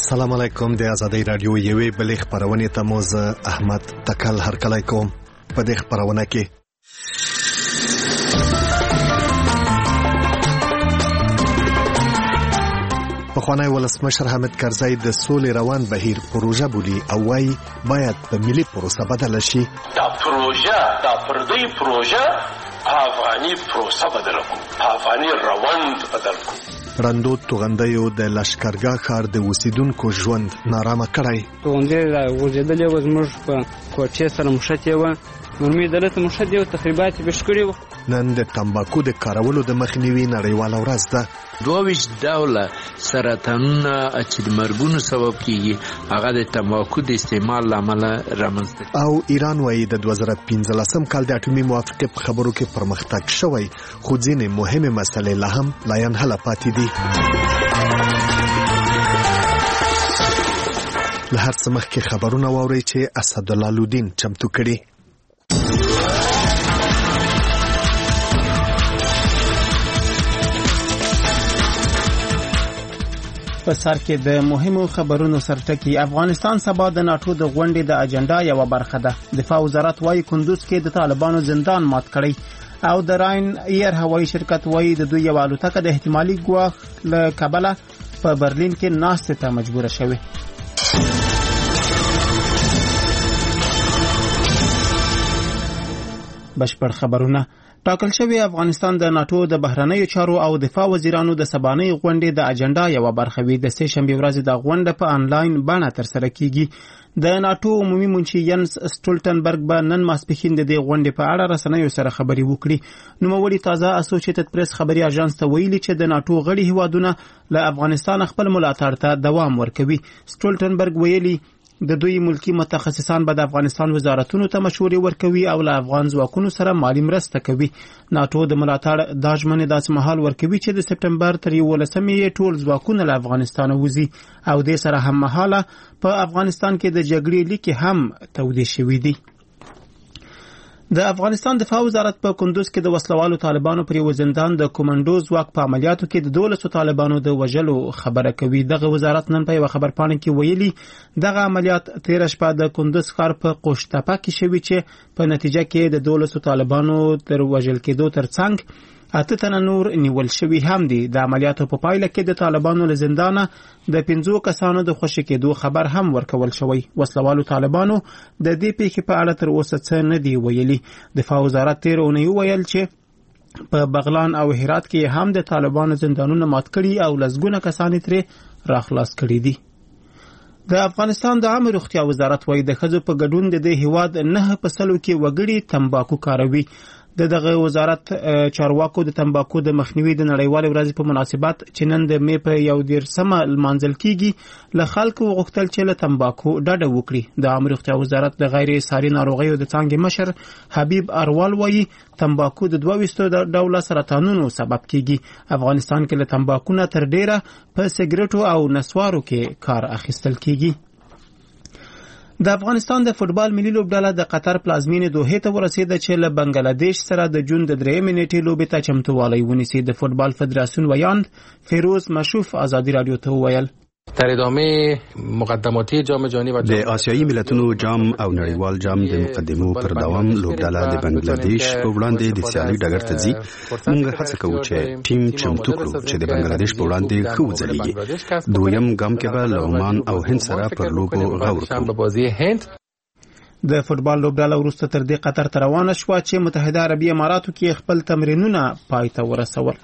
السلام علیکم. د آزادۍ رادیو یوې بلې خپرونې ته مو زه احمد تکل هرکلی کوم. په دې خپرونه کې پخوانی ولسمشر حامد کرزی د سولې روان بهیر پروژه بولي او وايي باید په ملي پروسه بدله شي. دا پردی پروژه افغاني پروسه بدله کړو، افغاني روند بدل کړو. رندو توغندیو د لشکرګاه ښار د اوسیدونکو ژوند نارامه کړی. توغندی راغورځېدلې وه، زموږ په کوټې سره مښتې وه، نورمې دلته مښتې وه، تخریبات یې بېش کړي وه. نن د تمباکو د کارولو د مخنیوي نړیواله ورځ ده. 22 ډوله سرطانونه چې د مرګونو سبب کیږي هغه د تمباکو د استعمال له امله رامنځته. او ایران وایي د 2015 کال د اټومي موافقې په خبرو کې پرمختګ شوی، خو ځینې مهمې مسلې لا هم لا ینحله پاتې دي. له هر څه مخکې خبرونه واورئ چې اسدالله لودین چمتو کړي. په سر کې د مهمو خبرونو سرټکی. افغانستان سبا د ناتو د غونډې د اجنډا یو برخه ده. دفاع وزارت وايي کندوز کې د طالبانو زندان مات کړی، او د راین ایر هوایي شرکت وايي د دوی یو الوتکه د احتمالي ګواښ له کبله په برلین کې ناستې ته مجبوره شوې. بشپړ خبرونه. ټاکل شوی افغانستان د ناتو د بهرنیو چارو او دفاع وزیرانو د سبانۍ غونډې د اجنډا یو برخه وي. د سه شنبه ورځ د غونډه په انلاین بڼه ترسره کیږي. د ناتو عمومي منشي ینس سټولټنبرګ به نن ماسپښین د دې غونډې په اړه رسنیو سره خبري وکړي. نوموړي تازه اسوسییټډ پریس خبري اژانس ته ویلي چې د ناتو غړي هیوادونه له افغانستان خپل ملاتړ ته دوام ورکوي. سټولټنبرګ ویلي د دوی ملکی متخصصان به د افغانستان وزارتونو ته مشورې ورکوي او له افغان ځواکونو سره مالی مرسته کوي. ناتو د ملاتړ دا ژمنې داسې مهال ورکوي چې د سپټمبر تر 11 ټول ځواکونه له افغانستان وځي، او د سره هم مهاله په افغانستان کې د جګړې لیکې هم تودې شوې دي. د افغانستان دفاع وزارت په کندوز کې د وسلوالو طالبانو پر یو زندان د کومانډو ځواک په عملیاتو کې د 12 طالبانو د وژلو خبره کوي. دغه وزارت نن په یو خبرپاڼه کې ویلي دغه عملیات 13 شپه د کندوز ښار په قوشتپه کې شوي چې په نتیجه کې د 12 طالبانو تر وژل کېدو ترڅنګ 8 تنه نور نیول شوي هم دي. د عملیاتو په پایله کې د طالبانو له زندانه د 5 کسانو د خوشي کېدو خبر هم ورکول شوی. وسلوالو طالبانو د دې پیښې په اړه تر اوسه څه نه دی ویلي. دفاع وزارت تیر اونۍ ویل چې په بغلان او هرات کې هم د طالبانو زندانونه مات کړي او لسګونه کسان ترې راخلاص کړي دي. د افغانستان د عامه روغتیا وزارت وايي د ښځو په ګډون د دې هیواد 9% کې وګړي تمباکو کاروي. دغه وزارت چارواکو د تمباکو د مخنیوي د نړیوالې ورځې په مناسبت چې نن د مې په 11 لمانځل کیږي له خلکو غوښتل چې له تمباکو ډډه وکړي. د عامه روغتیا وزارت د غیر ساري ناروغیو د څانګې مشر حبیب اروال وایي تمباکو د 22 ډوله سرطانونو سبب کیږي. افغانستان کې له تمباکو نه تر ډیره په سیګریټو او نسوارو کې کار اخیستل کیږي. د افغانستان د فوتبال ملي لوبډله د قطر پلازمینې دوحې ته ورسېده چې له بنگلاديش سره د جون د 3 نیټې لوبې ته چمتووالی ونیسي. د فوتبال فدراسیون ویاند فیروز مشوف آزادی رادیو ته وویل در ادامه مقدماتی جام جهانی و د آسیایي ملتونو جام او نړیوال جام د مقدمو پر دوام لوبډله د بنگلاديش په وړاندې د سیالي ډګر ته ځي. موږ هڅه کوو چې ټیم چمتو کړو چې د بنگلاديش په وړاندې ښه وځلیږي. دویم ګام کې به له عمان او هند سره پر لوبو غور کوو. د فوتبال لوبډله وروسته تر دې قطر ته روانه شوه چې متحده عربي اماراتو کې خپل تمرینونه پای ته ورسول.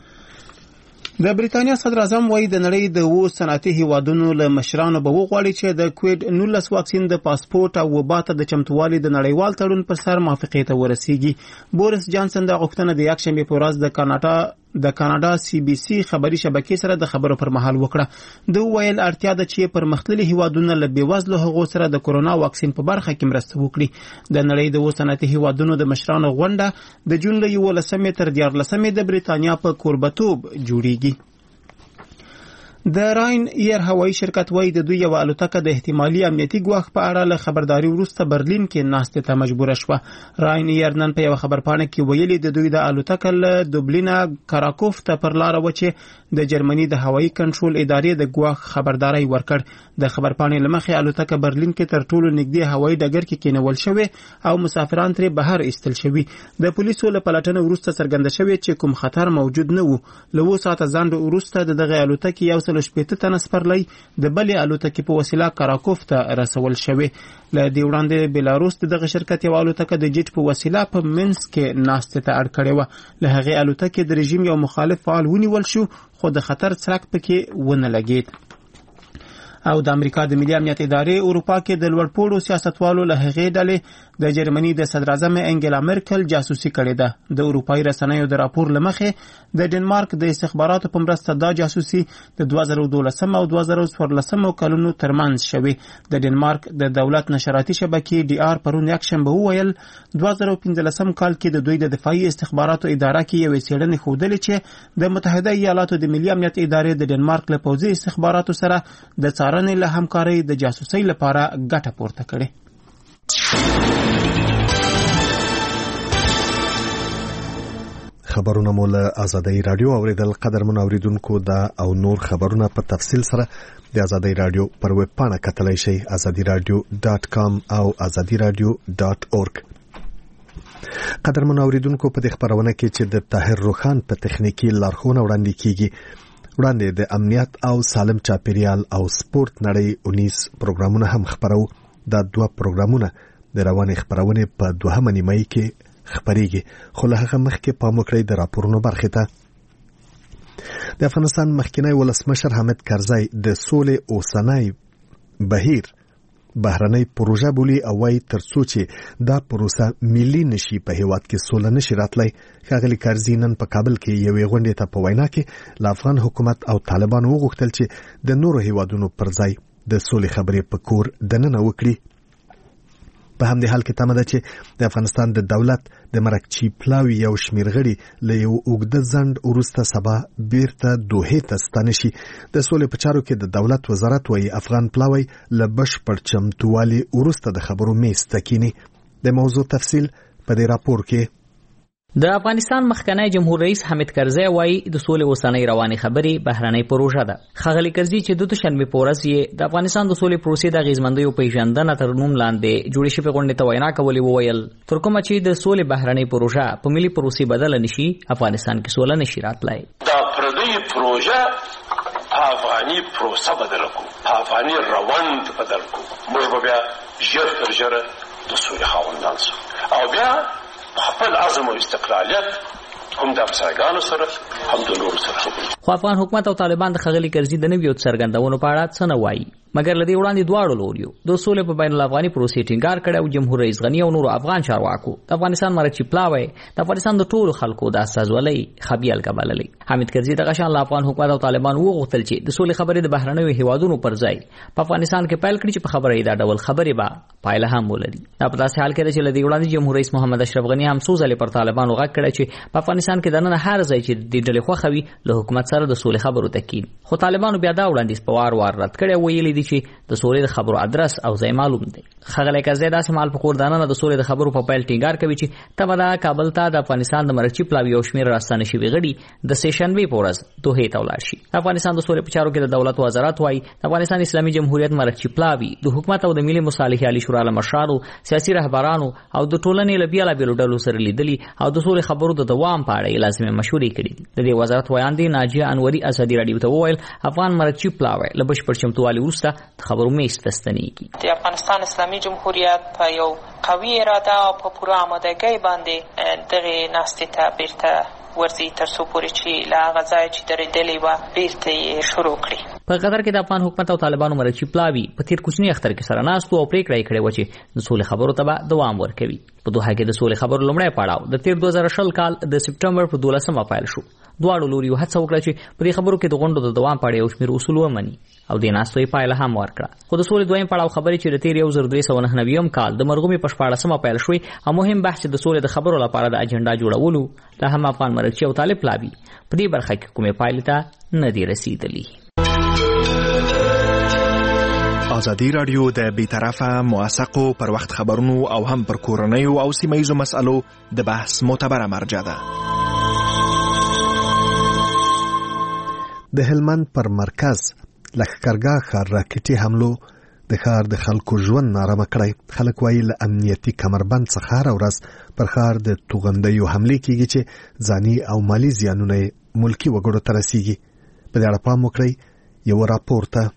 د بریتانیا صدر اعظم وايي د نړۍ د 2 صنعتي هیوادونو له مشرانو به وغواړي چې د کووید 19 واکسین د پاسپورت او وبا ته د چمتووالي د نړیوال تړون پر سر موافقې ته ورسیږي. بوریس جانسن د غوښتنه د یکشنبه په ورځ د کاناډا CBC خبري شبکې سره د خبرو پر مهال وکړه. د ویل اړتیا ده چې پرمختللي هیوادونه له بیوزلو هغو سره د کورونا واکسین په برخه کې مرسته وکړي. د نړۍ د 2 صنعتي هیوادونو د مشرانو غونډه د جون له 11 تر 14 د بریتانیا په کوربتوب جوړیږي. د راین ایر هوایي شرکت وایي د دوی یو الوتکه د احتمالي امنیتي ګواښ په اړه له خبرداري وروسته برلین کې ناستې ته مجبوره شوه. راین ایر نن په یو خبرپاڼه کې ویلي د دوی د الوتکه له دوبلینه کراکوف ته پر لاره و چې د جرمني د هوایي کنټرول ادارې د ګواښ خبرداري ورکړ. د خبرپاڼې له مخې الوتکه برلین کې تر ټولو نږدې هوایي ډګر کې کېنول شوې او مسافران ترې بهر ایستل شوي. د پولیسو له پلټنې وروسته څرګنده شوې چې کوم خطر موجود نه و. له 2 ساعته ځنډ وروسته د دغه الوتکې 160 تنه سپرلی د بلې الوتکې په وسیله کراکوف ته رسول شوې. له دې وړاندې بیلاروس دغه شرکت یو الوتکه د جیټ په وسیله په منسک کې ناستې ته اړ کړې وه. له هغې الوتکې د رژیم یو مخالف فعال ونیول شو خو د خطر څرک پکې ونه لګېد. او د امریکا د ملي امنیت ادارې اروپا کې د لوړپوړو سیاستوالو له هغې ډلې د جرمني د صدر اعظم انګلا مرکل جاسوسي کړې ده. د اروپایي رسنیو د راپور له مخې د ډنمارک د استخباراتو په مرسته دا جاسوسي د 2012 او 2014 کلونو ترمنځ شوې. د ډنمارک د دولت نشراتي شبکې ډي آر پرون یکشنبه وویل 2015 کال کې د دوی د دفاعي استخباراتو اداره کې یوې څېړنې ښودلې چې د متحده ایالاتو د ملي امنیت ادارې د ډنمارک له پوځي استخباراتو سره د څارنې له همکارۍ د جاسوسۍ لپاره ګټه پورته کړې. خبرونه مو له آزادۍ رادیو اوریدل. قدرمن اوریدونکو دا او نور خبرونه په تفصیل سره د آزادۍ رادیو پر ویب پاڼه کتلای شئ azadiradio.com او azadiradio.org. قدرمن اوریدونکو په دې خبرونه کې چې د طاهر روخان په تخنیکی لارښوونه وړاندې کیږي. وړاندې د امنیت او سالم چاپیریال او سپورت نړۍ 19 پروګرامونه هم خبرو. دا 2 پروګرامونه د روانې خبرونه په 2 نیمایي کې خبريږي. خو له هغه مخکې پام وکړئ د راپورونو برخې ته. د افغانستان مخکنی ولسمشر حامد کرزی د سولې اوسنی بهیر بهرنۍ پروژه بولی او وايي ترڅو چې دا پروسه ملي نشي په هیواد کې سوله نشي راتلی. ښاغلي کرزی نن په کابل کې یوې غونډې ته په وینا کې له افغان حکومت او طالبانو وغوښتل چې د نورو هیوادونو پر ځای د سولې خبرې په کور دننه وکړي. په همدې حال کې تمه ده چې د افغانستان د دولت د مرکچی پلاوی یو شمیر غړي له یو اوږده ځنډ وروسته سبا بیرته دوحې ته ستانه شي. د سولې په چارو کې د دولت وزارت وایي افغان پلاوی له بشپړ چمتووالي وروسته د خبرو میز ته کینی. د موضوع تفصیل په دې راپور کې. د افغانستان مخکنی جمهور رئیس حامد کرزی وایي د سولې اوسنۍ روانې خبرې بهرنۍ پروژه ده. ښاغلي کرزي چې د دوشنبه په ورځ یې د افغانستان د سولې پروسې د اغیزمندیو پیژندنه تر نوم لاندې جوړې شوې غونډې ته وینا کولې وویل تر کومه چې د سولې بهرنۍ پروژه په ملي پروسې بدل نشي افغانستان کې سوله نشي راتلای. دا پردی پروژه افغاني پروسه بدل کو افغاني روند بدل کو موږ بیا ژر تر ژره د سولې خاوندان شو او بیا خپل عزم او استقلالیت هم د افسرګانو سره هم د نورو سره. خو افغان حکومت او طالبان د ښاغلي کرزي د نویو څرګندونو په اړه څه نه وایي مګر لدی وړاندې دواړو لوریو د سولې په بین الافغاني پروسې ټینګار کړی او جمهور رئیس غنی او نورو افغان چارواکو د افغانستان مرکچی پلاوی د افغانستان د ټولو خلکو د استازولۍ خبيال کبللی. حامد کرزي د غشان افغان حکومت او طالبان وغوښتل چې د سولې خبرې د بهرنیو هیوادونو پر ځای په افغانستان کې پیل کړي چې په خبرې دا ډول خبرې به پایله هم ولري. دا په داسې حال کې چې لدی وړاندې جمهور رئیس محمد اشرف غنی هم څو ځلې پر طالبانو غږ کړی چې په افغانستان کې دنه هر ځای چې د ډلې خوخوي له حکومت سره د سولې خبرو تکین. خو طالبانو بیا دا وړاندیز په وار رد کړی ویلي دي چې د سولې د خبرو ادرس او ځای معلوم دی. ښاغلی کرزی داسې مهال په کور دننه د سولې د خبرو په پیل ټینګار کوي چې تبه دا کابل ته د افغانستان د مرکچی پلاوی او شمیر راستانه شوي غړي د سیشنبه په ورځ دوحې ته ولاړ شي. افغانستان د سولې په چارو کې د دولت وزارت وایي د افغانستان اسلامي جمهوریت مرکچی پلاوی د حکومت او د ملي مصالحې عالی شورا له مشرانو سیاسي رهبرانو او د ټولنې له بیلابیلو ډلو سره لیدلي او د سولې خبرو د دوام په اړه لازمي مشورې کړې دي. د دې وزارت ویاندې ناجیه انوري ازادي رادیو ته وویل افغان مرکچی پلاوی له بشپړ چمتووالي وروسته د خبرو میز ته ستنېږي. د افغانستان اسلامي جمهوریت په یو قوي اراده او په پوره آمادګۍ باندې دغه ناستې ته بیرته ورځي تر څو پورې چې له هغه ځایه چې درېدلې وه بیرته یې شروع کړي. په قطر کې د افغان حکومت او طالبانو مرکچی پلاوی په تیر کوچني اختر کې سره ناست او پریکړه یې کړې وه چې د سولې خبرو ته به دوام ورکوي. په دوحه کې د سولې خبرو لومړی پړاو د تیر 2020 کال د سپټمبر په 12 پیل شو. دواړو لوریو هڅه وکړه چې په دې خبرو کې د غونډو د دوام په اړه یو شمېر اصول ومني او د ناستو یې پایله هم ورکړه. خو د سولې دویم پړاو خبرې چې د تیر 1399 کال د مرغومي په 14 پیل شوې او مهم بحث د سولې د خبرو لپاره د اجنډا جوړولو د هم افغان مرکچی او طالب پلاوی په دې برخه کې کومې پایلې ته نه دی رسیدلی. ازادي راډیو د بیطرفه موثقو پر وخت خبرونو او هم پر کورنیو او سیمه‌ییزو مسألو د بحث معتبره مرجع ده. د هلمند پر مرکز لښکرګاه ښار راکټي حملو د ښار د خلکو ژوند نارامه کړی. خلک وایي له امنیتي کمربند څخه هره ورځ پر ښار د توغندیو حملې کیږي چې ځاني او مالي زیانونه ملکي وګړو ته رسیږي. په دې اړه پام وکړئ. یو راپور ته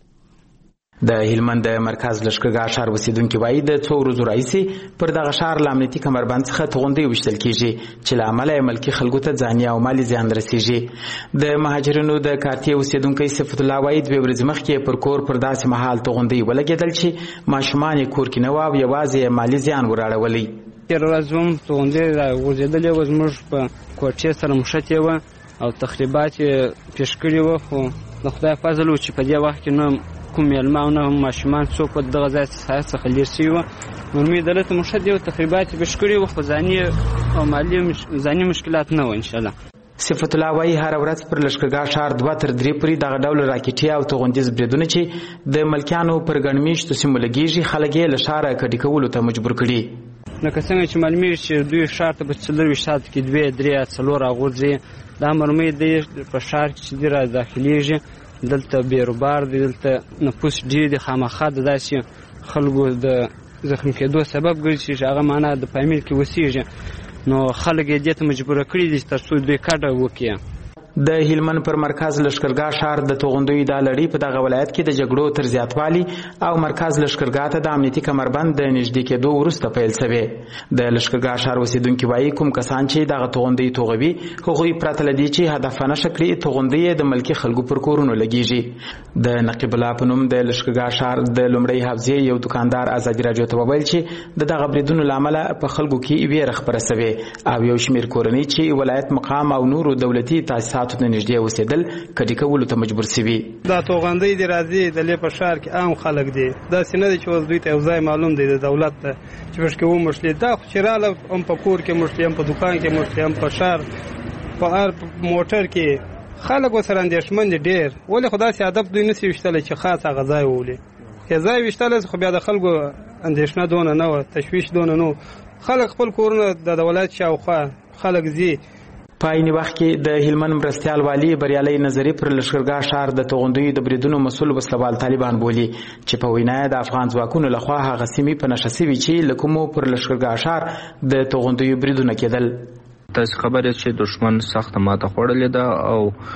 د هلمند مرکز لښکرګاه ښار اوسیدونکي وایي د څو ورځو راهیسې پر دغه ښار له امنیتي کمربند څخه توغندۍ ویشتل کیږي چې له امله یې ملکي خلکو ته ځاني او مالي زیان رسیږي. د مهاجرینو د کارتې اوسیدونکی صفت الله وایي 2 ورځې مخکې پر کور پر داسې مهال توغندۍ ولګېدل چې ماشومان یې کور کې نه وو او یوازې مالي زیان وراړولی. تېره ورځ هم توغندۍ راغورځېدلې وه، زموږ په کوټې سره مښتې وه او تخریبات یې پېښ کړي وه، خو د خدای فضل و چې په دې وخت کې نه کوم میلمه او نه ماشومان څوک په دغه ځای څخه لېر شوي وه. نورمې دلته مښتې وه، تخریبات یې پېښ کړي وه، خو ځاني او مالي ځاني مشکلات نه وه انشاءالله. صفت الله وایي هره ورځ پر لښکرګاه ښار 2 تر 3 پورې دغه ډول راکټي او توغندیز بریدونه چې د ملکیانو پر ګڼمېشتو سیمو لګېږي خلک یې له ښاره کډې کولو ته مجبور کړي. لکه څنګه چې معلومیږي چې دوی ښار ته په 24 ساعت کې 2 3 4 راغورځي. دا مرمۍ دی په ښار کې چې دی را داخلېږي، دلته بیروبار دی، دلته نفوس ډېر دی، خامخا د داسې خلکو د زخمي کېدو سبب ګرځي چې هغه معنا د فامیل کې وسیږي. نو خلک یې دې ته مجبوره کړي دي تر څو دوی کډه وکړي. د هلمند پر مرکز لښکرګاه ښار د توغندیو دا لړۍ په دغه ولایت کې د جګړو تر زیاتوالي او مرکز لښکرګاه ته د امنیتي کمربند د نږدې کېدو وروسته پیل شوې. د لښکرګاه ښار اوسیدونکي وایي کوم کسان چې دغه توغندۍ توغوي هغوی پرته له دې چې هدفانه شکلي توغندۍ د ملکي خلکو پر کورونو لګېږي. د نقیب الله په نوم د لښکرګاه ښار د لومړۍ حوزې یو دکاندار ازادي راډیو ته وویل چې د دغه بریدونو له امله په خلکو کې ویره خپره شوې او یو شمېر کورنۍ چې ولایت مقام او نورو دولتي تاسیسات ته نږدې اوسېدل کډې کولو ته مجبور شوي. دا توغندۍ دې راځي د لې په ښار کې عام خلک دي، داسې نه دی چې اوس دوی ته یو ځای معلوم دی د دولت ته چې پشکې ومښلي. دا خو چې راله هم په کور کې مښلي، هم په دوکان کې مښلي، هم په ښار په هر موټر کې خلک ورسره اندېښمن دي ډېر. ولې خو داسې هدف دوی نشي ویشتلی چې خاص هغه ځای وولي. که ځای ویشتلی خو بیا د خلکو اندېښنه دونه نه وه، تشویش دونه نه و. خلک خپل کورونه د ولایت شاوخوا خلک ځي. په عین وخت کې د هلمند مرستیال والی بریالي نظري پر لښکرګاه ښار د توغندیو د بریدونو مسؤل وسلوال طالبان بولي چې په وینا د افغان ځواکونو لخوا هغه سیمې په نښه شوي چې له کومو پر لښکرګاه ښار د توغندیو بریدونه کېدل. تاسو خبرې چې دشمن سخت ماته خوړلې ده او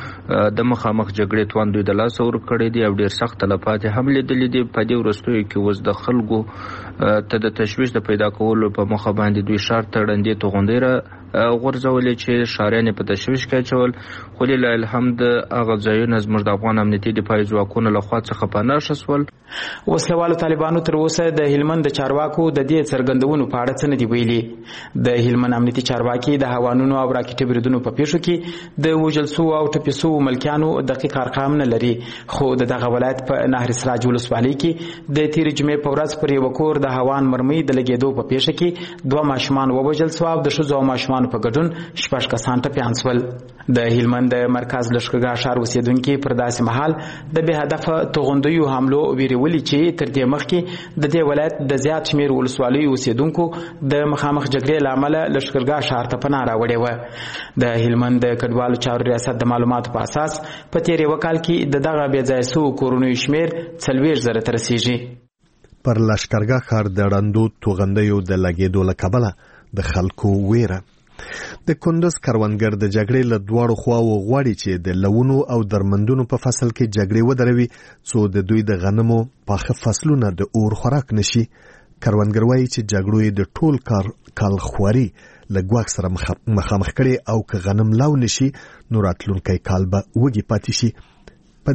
د مخامخ جګړې توان دوی د لاس ور کړې دي او ډېر سخت تلفات هم لیدلې دي. په دې وروستیو کې اوس د خلکو ته د تشویش د پیدا کولو په مخه باندې دوی ښار ته ړندې توغندۍ غورځولې چې ښاریان په تشویش کې اچول. خو لله الحمد هغه ځایونه زموږ د افغان امنیتي دفاعي ځواکونو لخوا څخه پناه شول. وسلوالو طالبانو تر اوسه د هلمند د چارواکو د دې څرګندونو په اړه څه نه دي ویلي. د هلمند امنیتي چارواکي د هوانونو او راکټي بریدونو په پیښو کې د وژل سوو او ټپي سوو ملکیانو دقیق ارقام نه لري. خو د دغه ولایت په نهر سراج ولسوالۍ کې د تېرې جمعې په ورځ پر یوه کور د هوان مرمۍ د لګېدو په پیښه کې 2 ماشومان ووژل سوه او د ښځو او ماشومانو په ګډون 6 کسان ټپیان شول. د هلمند مرکز لښکرګاه ښار اوسیدونکي پر داسې مهال د بې هدفه توغندیو حملو ویرولي چې تر دې مخکې د دې ولایت د زیات شمېر ولسوالیو اوسیدونکو د مخامخ جګړې له امله لښکرګاه ښار ته پناه راوړې وه. د هلمند د کډوالو چارو ریاست د معلوماتو په اساس په تېر یوه کال کې د دغه بې ځایه سوو کورنیو شمېر 40,000 ته رسیږي. پر لښکرګاه ښار د ړندو توغندیو د لګېدو له کبله د خلکو ویره. د کندز کروندګر د جګړې له دواړو خواو غواړي چې د لونو او درمندونو په فصل کې جګړې ودروي څو د دوی د غنمو پاخه فصلونه د اور خوراک نشي. کروندګر وایي چې جګړو یې د ټول کال خواري له ګواښ سره مخامخ کړي او که غنم لو نشي نو راتلونکی کال به وږي پاتې شي. په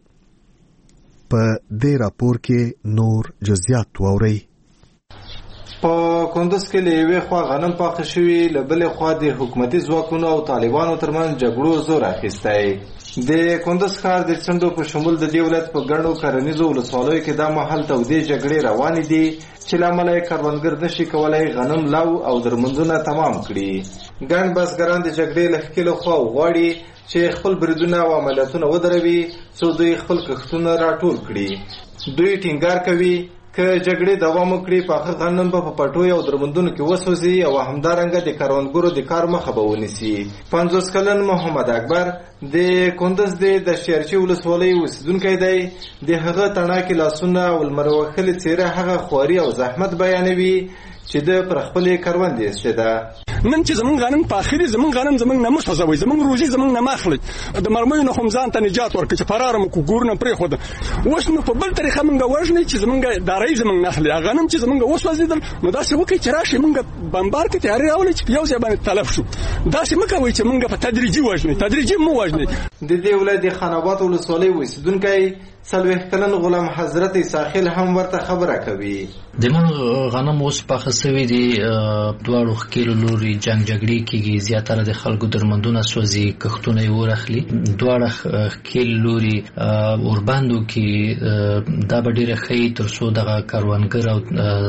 دې راپور کې نور جزئیات واورئ. په کندوز کې له یوې خوا غنم پاخه شوي، له بلې خوا د حکومتي ځواکونو او طالبانو ترمنځ جګړو زور اخیستی. د کندوز ښار د څنډو په شمول د دې ولایت په ګڼو کرنیزو ولسوالیو کې دا مهال تودې جګړې روانې دي چې له امله یې کروندګر نشي کولی غنم لو او درمندونه تمام کړي. ګڼ بزګران د جګړې له ښکېلو خواو غواړي چې خپل بریدونه او عملیاتونه ودروي څو دوی خپل کښتونه راټول کړي. دوی ټینګار کوي که جګړې دوام وکړي پاخه غنم به په پټوۍ او درمندونو کې وسوځي او همدارنګه د کروندګرو د کار مخه به ونیسي. 50 کلن محمد اکبر د کندوز د شیرچی ولسوالۍ اوسیدونکی دی. د هغه تڼاکې لاسونه او لمر وهلې څېره هغه خواري او زحمت بیانوي چې د پر خپلې کروندې ایستې ده. نن چې زمونږ غنم پاخه دي، زمونږ غنم زمونږ نه مخزوي، زمونږ روزي زمونږ نه مخلي، د مرمیو نه هم ځان ته نجات ورکړي چې فرار مو کو ګورنه پرې خو ده. اوس نو په بل طریقه مونږ وژنې چې زمونږ داري زمونږ نخلي غنم چې زمونږ اوس وزیدل، نو داسې وکړي چې راشي مونږ بمبار کې تیاری راولي چې یو ځای باندې تلف شو. داسې مکوي چې مونږ په تدریجي وژنې، تدریجي مو وژنې. د دې ولایت د خاناباد ولسوالۍ اوسیدونکی 40 کلن غلام حضرت ساحل هم ورته خبره کوي. د مونږ غنم اوس پاخه سوي دي، دواړو ښکېلو لوري جنګ جګړې کېږي، زیاتره د خلکو درمندونه سوځي، کښتونه یې ورخلي. دواړه ښکېلو لوري اوربندو کې دا به ډېره ښه تر څو دغه کروندګر او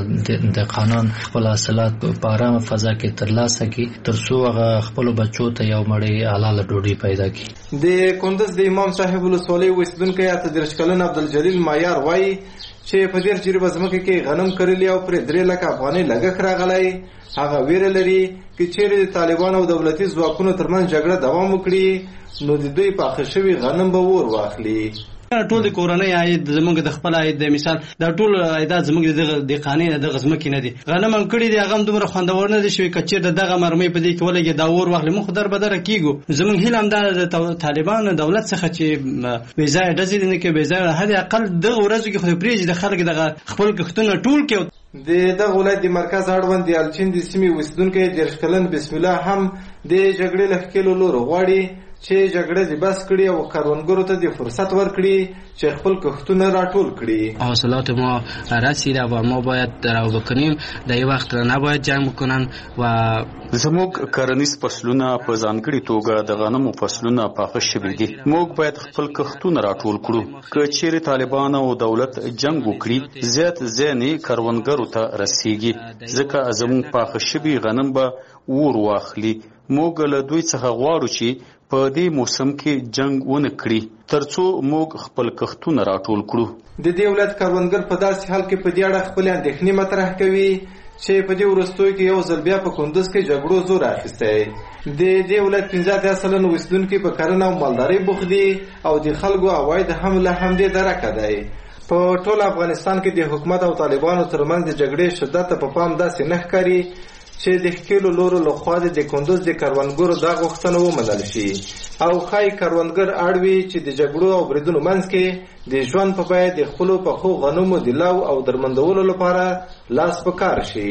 دهقانان خپل حاصلات په ارامه فضا کې ترلاسه کړي تر څو هغه خپلو بچو ته یو مړۍ حلاله ډوډۍ پیدا کړي. د کندوز د امام صاحب ولسوالۍ اوسیدونکی 38 کلن عبدالجلیل مایار وایي چې په دې جریبه ځمکه کې غنم کرلي او پرې 3 لکه افغانۍ لګښت راغلی. هغه ویره لري چې چیرې د طالبانو او دولتي ځواکونو ترمنځ جګړه دوام وکړي نو د دوی پاخه شوي غنم به ور واخلي. ټول د کورنۍ عاید زمونږ د خپل عاید د مثال دا ټول عایدات زمونږ د قانون د غزمکې نه دي. غنم هم کړي دي، هغه هم دومره خوندور نه دي چې کچیر دغه مرمۍ په دې کې ولګي دا اور واخلي. مخ در بدره کیږو. زمونږ هیله هم د طالبانو دولت څخه چې ویزای ډزې نه کې ویزای هدي اقل دغه ورځو کې خو پریږي د خلک دغه خپل کښتونه ټول کې. دغه ولایت د مرکز اړوند د الچین د سیمې اوسیدونکی 30 کلن بسم الله هم د جګړې له ښکېلو لورو غواړي چې جګړه دې بس کړي او کروندګرو ته د فرصت ورکړي چې خپل کښتونه راټول کړي. حاصلات ما رسیده و ما باید درو بکنیم، در این وقت نباید جنگ بکنن. و زموږ کرنیز فصلونه په ځانګړي توګه د غنمو فصلونه پاخه شوي دي. موږ باید خپل کښتونه راټول کړو. که چیرې طالبان او دولت جنگ وکړي زیات ځینې کروندګرو ته رسیږي، ځکه زموږ پاخه شوي غنم به اور واخلي. موږ له دوی څخه غواړو چې په دې موسم کې جنگ ونه کړي ترڅو موږ خپل کښتونه راټول کړو. د دې ولایت کروندګر په داسې حال کې په دې اړه خپل اندېښنې مطرح کوي چې په دې وروستیو کې یو ځل بیا په کندوز کې جګړو زور اخیستی. د دې ولایت 15 سلن اوسیدونکي په کرنه او مالدارۍ بوخت دي او د خلکو عواید هم له همدې درکه دی. په ټول افغانستان کې د حکومت او طالبانو ترمنځ د جګړې شدت په پام داسې نه ښکاري چې د ښکېلو لورو لخوا د کندوز د کروندګرو دا غوښتنه ومنل شي او ښایي کروندګر اړوي چې د جګړو او بریدونو منځ کې د ژوند په بیه د خپلو پخو غنمو د لو او درمندولو لپاره لاس په کار شي.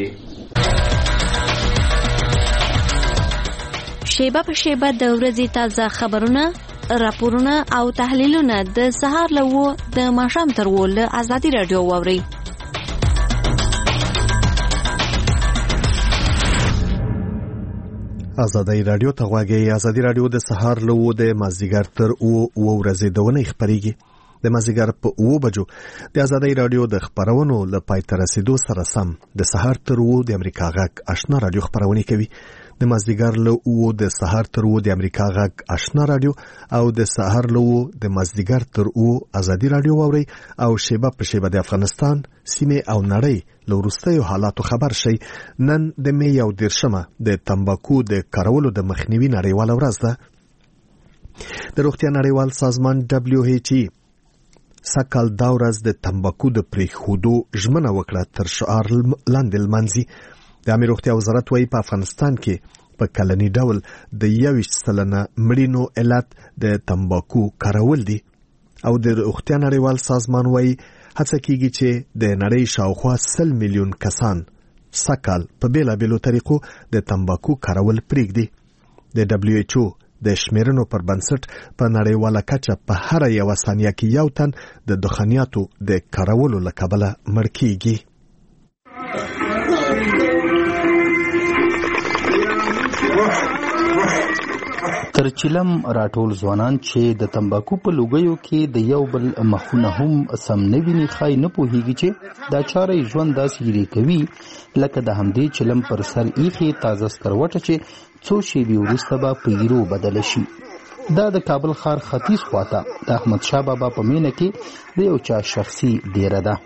شیبه په شیبه د ورځې تازه خبرونه، راپورونه او تحلیلونه د سهار له 9 د ماښام تر 10 له ازادي راډیو واورئ. ازادي راډیو ته غواړي. ازادي راډیو د سهار له 9 د مازیګر تر 9 ورځې د ونې خبريږي. د مازیګر په 9 بجو د ازادي راډیو د خبرونو له پای تر رسیدو سره سم د سهار تر 9 د امریکا غږ آشنا راډیو خبرونه کوي. د مازیګر له 9 د سهار تر 9 د امریکا غږ آشنا راډیو او د سهار له 9 د مازیګر تر 9 ازادي راډیو واوري او شیبه په شیبه د افغانستان سیمه او نړۍ له وروستیو حالاتو خبر شي. نن د می 11 د تمباکو د کارولو د مخنیوي نړیواله ورځ ده. د روغتیا نړیوال سازمان WHO سکهال دا ورځ د تمباکو د پریښودو ژمنه وکړه تر شعار لاندې لمانځي. د امیر روغتیا وزارت وايي په افغانستان کې په کلنی ډول د 21% مړینو علت د تمباکو کارول دي او د روغتیا نړیوال سازمان وايي هڅه کیږي چې د نړۍ شاوخوا 100 میلیون کسان سکهال په بیلابیلو طریقو د تمباکو کارول پرېږدي. د WHO د شمیرنو پر بنسټ په نړیواله کچه په هر یو ثانیه کې یو تن د دخانیاتو د کارولو له کبله مړ کیږي. تر چلم راټول ځوانان چې د تمباکو په لوګیو کې د یو بل مخونه هم سم نه ویني خای نه پوهیږي چې دا چاره ژوند داسې لري کوي لکه د همدې چلم پر سر ایخي تازه سکروټه چې څو شېبې وروسته به په ایرو بدله شي. دا د کابل ښار ختیځ خواته د احمد شاه بابا په مینه کې د یو چا شخصي ډیره ده.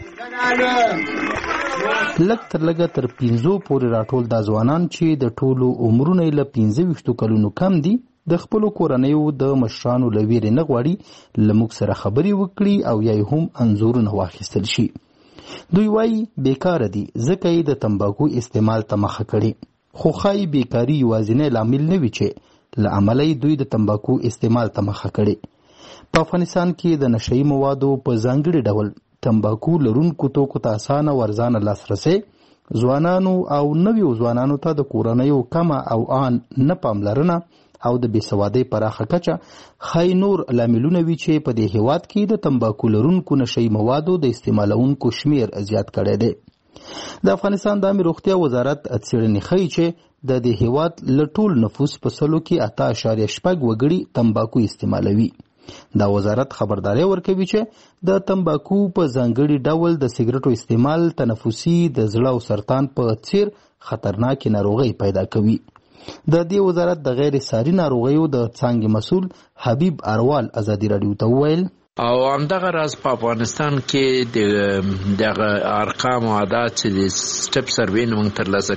لږ تر لږه تر 15 پورې راټول دا ځوانان چې د ټولو عمرونه یې له 15 کلونو کم دي د خپلو کورنیو د مشرانو له ویرې نه غواړي له موږ سره خبرې وکړي او یا هم انځورونه واخیستل شي. دوی وایي بیکاره دي ځکه یې د تمباکو استعمال ته مخه کړي، خو ښایي بیکاري یوازینی لامل نه وي چې له امله دوی د تمباکو استعمال ته مخه کړي. په افغانستان کې د نشهیي موادو په ځانګړي ډول تمباکو لرونکو توکو ته اسانه ورځانه لاسرسی، ځوانانو او نویو ځوانانو ته د کورنیو کمه او آن نه پاملرنه او د بېسوادۍ پراخه کچه ښایي نور لاملونه وي چې په دې هیواد کې د تمباکو لرونکو نشهیي موادو د استعمالونکو شمیر زیات کړی دی. د افغانستان د عامې روغتیا وزارت څېړنې ښیي چې د دې هیواد له ټول نفوس په 8.6 وګړي تمباکو استعمالوي. دا وزارت خبرداري ورکوي چې د تمباکو په ځانګړي ډول د سیګریټو استعمال تنفسي، د زړه او سرطان په څیر خطرناکې ناروغۍ پیدا کوي. د دې وزارت د غیر ساري ناروغیو د څانګې مسؤل حبیب اروال ازادي راډیو ته وویل او همدغه راز په افغانستان کې دغه ارقام او عدد چې د سټپ سروې نه موږ ترلاسه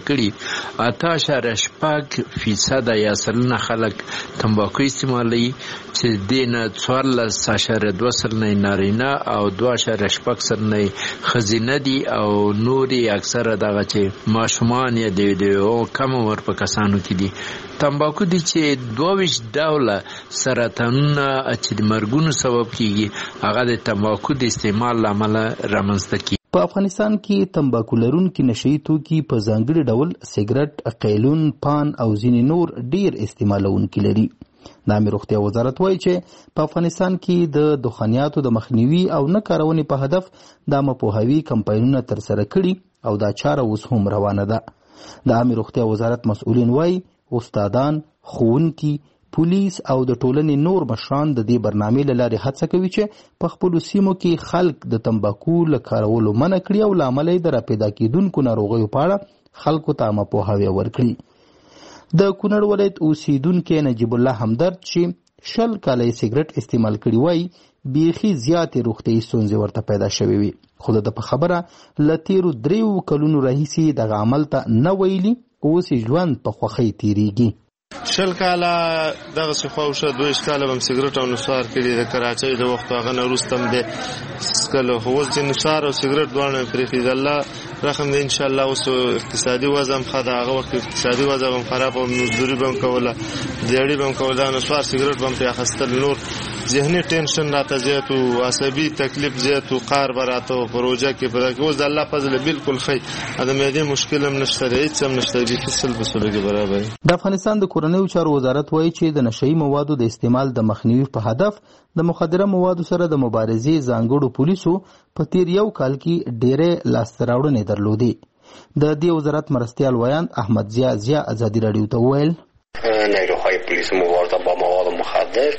کړي 8.6% یا سلنه خلک تمباکو استعمالوي چې دې نه 14.2 نارینه او 2.6 ښځینه دي او نورې اکثره دغه چې ماشومان یا د کم عمر په کسانو کې دي. تمباکو دي چې 22 ډوله سرطانونه چې د مرګونو سبب کیږي هغه د تمباکو د استعمال له امله رامنځته کیږي. په افغانستان کې تمباکو لرونکي نشهیي توکي په ځانګړي ډول سیګریټ، قیلون، پان او ځینې نور ډیر استعمالونکي لري. د عامې روغتیا وزارت وایي چې په افغانستان کې د دخانیاتو د مخنیوي او نه کارونې په هدف د عامه پوهاوي کمپاینونه ترسره کړي او دا چاره اوس هم روانه ده. د عامې روغتیا وزارت مسؤلین وایي استادان، ښوونکي، پولیس او د ټولنې نور مشران د دې برنامې له لارې هڅه کوي چې په خپلو سیمو کې خلک د تمباکو له کارولو منع کړي او له امله یې د راپیدا کېدونکو ناروغیو په اړه خلکو ته عامه پوهاوی ورکړي. د کونړ ولایت اوسیدونکی نجیب الله همدرد چې 10 کاله یې سیګریټ استعمال کړي وایي بیخي زیاتې روغتیایي ستونزې ورته پیدا شوې وي، خو د په خبره له تېرو 3 کلونو راهیسې دغه عمل ته نه ویلي، اوس یې ژوند په خوښۍ تېرېږي. 10 کاله دغسې خواوشا 22 کاله به م سیګریټ او نسوار کړي د کراچۍ د وخت هغه نه وروسته م دی څکلو، خو اوس چې نسوار او سیګریټ دواړه مې پرېښي. د الله رحم دی انشاءالله. اوس اقتصادي وضع م ښه ده، هغه وخت اقتصادي وضع به م خراب او مزدوري به م کوله، دیاړي به م کوله، دا نسوار سیګریټ به م پرې اخیستل، نور ذهني ټینشن راته زیات و، عصبي تکلیف زیات و، قهر به راته و په روژه کې په اوس د الله فضله بالکل ښه، د معدې مشکل هم نشته دی، هېڅ هم نشته، بیخي 100% برابر. د افغانستان د کورنیو چارو وزارت وایي چې د نشهیي موادو د استعمال د مخنیوي په هدف د مخدره موادو سره د مبارزې ځانګړو پولیسو په تیر یو کال کې ډېرې لاسته راوړنې درلودې. د دې وزارت مرستیال ویاند احمد ضیا ازادي راډیو ته وویل نیروهای پلیس مبارزه با مواد مخدر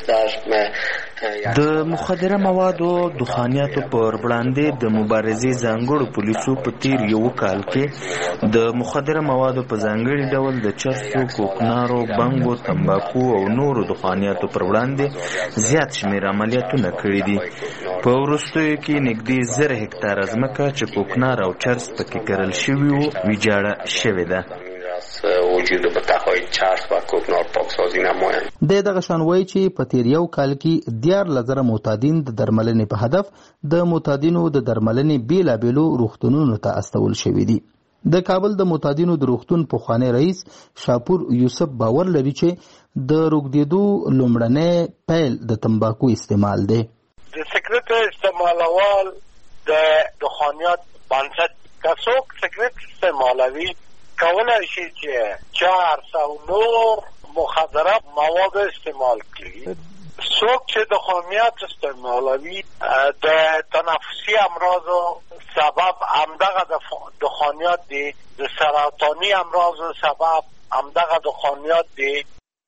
د مخدره موادو دخانیاتو پر وړاندې د مبارزې ځانګړو پولیسو په تیر یو کال کې د مخدره موادو په ځانګړي ډول د چرسو، کوکنارو، بنګو، تمباکو او نورو دخانیاتو پر وړاندې زیات شمېر عملیاتونه کړي دي. په وروستیو کې نږدې 1000 هکتاره ځمکه چې کوکنار او چرس پکې کرل شوي وو ویجاړه شوې ده. وجود بتاهای چرس و کوکنار پاکسازی نمایند. دغه شان وایي چې په تیر یو کال کې 14,000 معتادین د درملنې په هدف د معتادینو د درملنې بیلابیلو روغتونونو ته استول شوي دي. د کابل د معتادینو د روغتون پخوانی رئیس شاپور یوسف باور لري چې د روغدېدو لومړنی پیل د تمباکو استعمال دی. د سیګریټ استعمالول د دخانیات بنسټ که څوک سیګریټ استعمالوي کولای شي چې چرس او نور مخدره مواد استعمال کړي. څوک چې دخانیات استعمالوي د تنفسي امراضو سبب همدغه دخانیات دي، د سرطاني امراضو سبب همدغه دخانیات دي.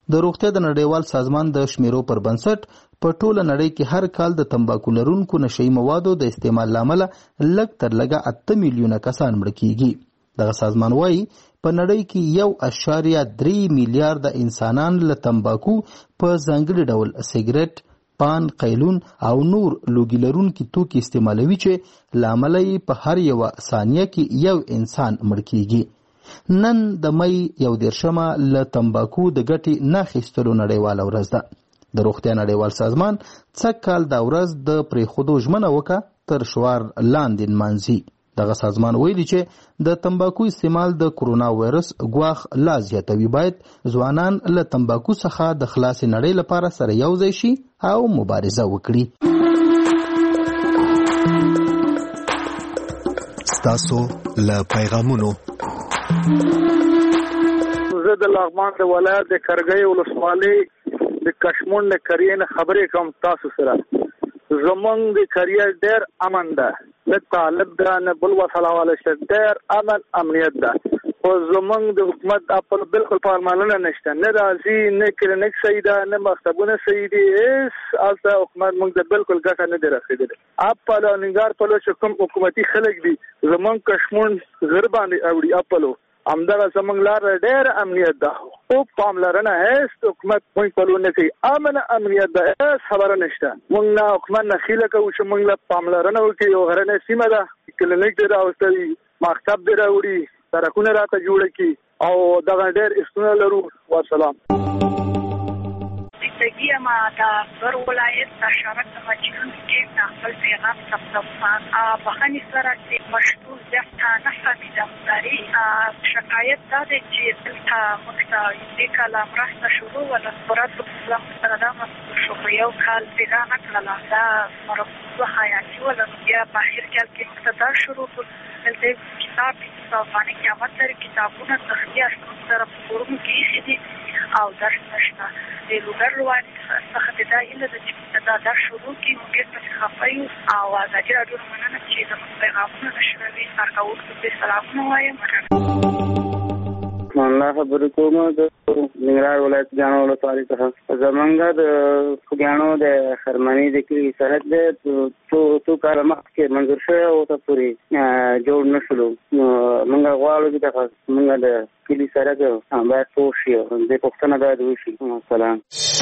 د روغتیا د نړیوال سازمان د شمیرو پر بنسټ په ټوله نړۍ کې هر کال د تمباکو لرونکو نشهیي موادو د استعمال له امله لږ تر لږه 8 میلیونه کسان مړه کیږي. دغه سازمان وایي په نړۍ کې 1.3 میلیارده انسانان له تمباکو په ځانګړي ډول سیګریټ، پان، قیلون او نور لوګي لرونکي توکي استعمالوي چې له امله یې په هر یوه ثانیه کې یو انسان مړ کیږي. نن د مې 11 له تمباکو د ګټې نه اخیستلو نړیواله ورځ ده. د روغتیا نړیوال سازمان څه کال دا ورځ د پرېښودو ژمنه وکړه تر شعار لاندې نمانځي. دغه سازمان ویلي چې د تمباکو استعمال د کرونا وایرس ګواښ لا زیاتوي. باید ځوانان له تمباکو څخه د خلاصې نړۍ لپاره سره یوځای شي او مبارزه وکړي. ستاسو له پیغامونو زه د لغمان د ولایت د کرګۍ ولسوالۍ د کشمون د کریې نه خبرې کوم تاسو سره. زمونږ د کریې ډېر امن ده، نه طالب ده نه بل وسله شته، ډېر امن امنیت ده. خو زمونږ د حکومت خپل بالکل پاملرنه نشته، نه راځي، نه کلینیک صحیح ده، نه مکتبونه صحیح دي. هېڅ هلته حکومت موږ ته بالکل ګټه نه دی رسېدلې. اپل او ننګار پلو چې کوم حکومتي خلک دي زمونږ کشمون غر باندې اوړي اپلو همدغه زمونږ لاره ډېر امنیت ده، خو پاملرنه هېڅ حکومت موږ پلو نه کوي. امن امنیت ده، هېڅ خبره نشته. موږ نه حکومت نه خیله کوو چې موږ له پاملرنه وکړي. یو غرنۍ سیمه ده، کلینیک دې راوستوي، مکتب دې راوړي، سړکونه راته جوړ کړي او دغه ډېر استونه لرو. والسلام. زندگی ما در بر ولایت در شرک مجنون که نقل پیغام سبتفان بخانی سرک مشتول دفتا نفهمیدم داری شکایت داده چه دلتا مکتا دی کلام رست شروع و لسپرات بسلام سردام شخریه و کال پیدا نکللا دا مربوط و حیاتی و لنبیا باهر کل که مقتدار شروع کل دلتا کتاب صافانی قیامت در کتابون تختی اشتون در پورم که ایخی دی او درس نشتا د لوګر رواني څخه دا اله د دا شروع کی موږ په خفایو او ازادي راډیو مننه چې د پیغامونو نشروي کارکول په سلامونه وایم. الله خبرې کوم د ننګرهار ولایت ګاڼو ولسوالۍ څخه. زمونږ د ګاڼو د خرمنۍ د کلي سرک دی، څو کاله مخکې منظور شوی او اوسه پورې جوړ نه شولو. موږ غواړو چې دغه موږ د کلي سرک باید پوه شي، دې پوښتنه باید وشي. سلام.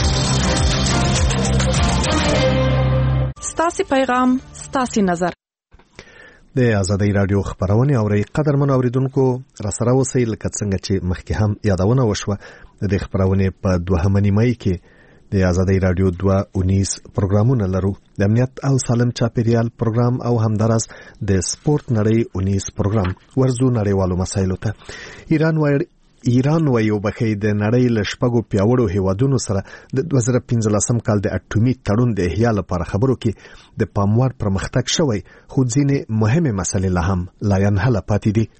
ستاسې پیغام ستاسې نظر. د آزادۍ راډیو خبرونه اوري. قدرمن اوریدونکو را سره اوسئ. لکه څنګه چې مخکې هم یادونه وشوه د خبرونه په 2 نیمه کې د آزادۍ راډیو 2 پروګرامونه لرو. د امنیت او سالم چاپیریال پروګرام او همدارس د سپورت نړۍ 19 پروګرام ورزو نړیوالو مسایلو ته. ایران وایي وبخي د نړۍ له شپږو پیاوړو هیوادونو سره د 2015 کال د اټومي تړون د احیا لپاره خبرو کې د پاموړ پرمختګ شوی، خو ځینې مهمه مسلې لا هم لا ينحل پاتې دي.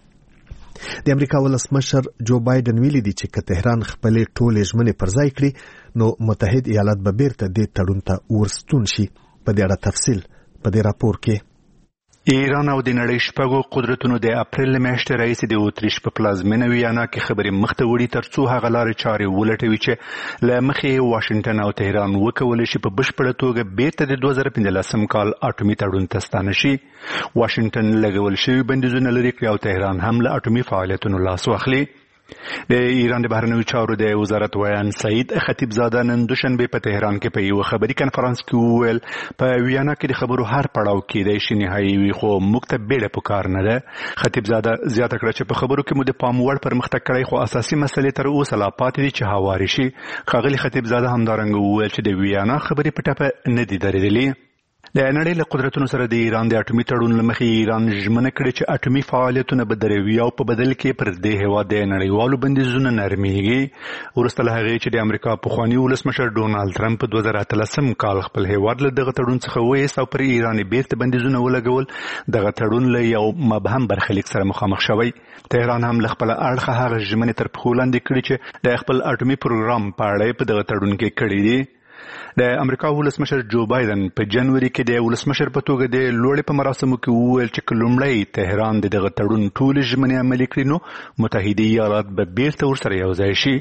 د امریکا ولسمشر جو بایدن ویلي دی چې که تهران خپل ټول ژمنې پر ځای کړي نو متحد ایالات به بیرته د تړون ته ورستون شي. په دې اړه تفصیل په دې راپور کې. ایران او د نړۍ شپږو قدرتونو د اپریل میاشتې راهیسې د اتریش په پلازمینه ویانا کې خبرې مخته وړي ترڅو هغه لارې چارې ولټوي چې له مخې واشنګټن او تهران وکولی شي په بشپړه توګه بیرته د 2015 کال اټومي تړون ته ستانه شي. واشنګټن لګول شوي بندیزونه لري کړي او تهران هم له اټومي فعالیتونو لاس واخلي. د ایران د بهرنیو چارو د وزارت ویان سعید خطیبزاده نن دوشنبه په تهران کې په یو خبري کنفرانس کې وویل په ویانا کې د خبرو هر پړاو کې د شي نهایي وي، خو موږ ته بیړه پکار نه ده. خطیبزاده زیاته کړه چې په خبرو کې مو د پام وړ پرمختګ کړی، خو اساسي مسلې تر اوسه لا پاتې دي چې هواري شي. ښاغلي خطیبزاده همدارنګه وویل چې د ویانا خبرې په ټپه نه دي درېدلې. د نړۍ له قدرتونو سره د ایران د اټومي تړون له مخې ایران ژمنه کړې چې اټومي فعالیتونه به دروي او په بدل کې پر دې هیواد د نړیوالو بندیزونو نرمیږي. وروسته له هغې چې د امریکا پخواني ولسمشر ډونالډ ټرمپ په 2013 کال خپل هیواد له دغه تړون څخه وایست او پر ایران بیرته بندیزونه ولګول، دغه تړون له یو مبهم برخلیک سره مخامخ شوی. تهران هم له خپل اړخه هغه ژمنې تر پښو لاندې کړې چې د خپل اټومي پروګرام په اړه په دغه تړون کې کړې دي. د امریکا ولسمشر جو بایدن په جنوري کې د ولسمشر په توګه د لوړې په مراسمو کې وویل چې لومړی تهران دغه تړون ټول ژمنې عملي کړي نو متحده ایالات به بیرته ورسره یو ځای شي.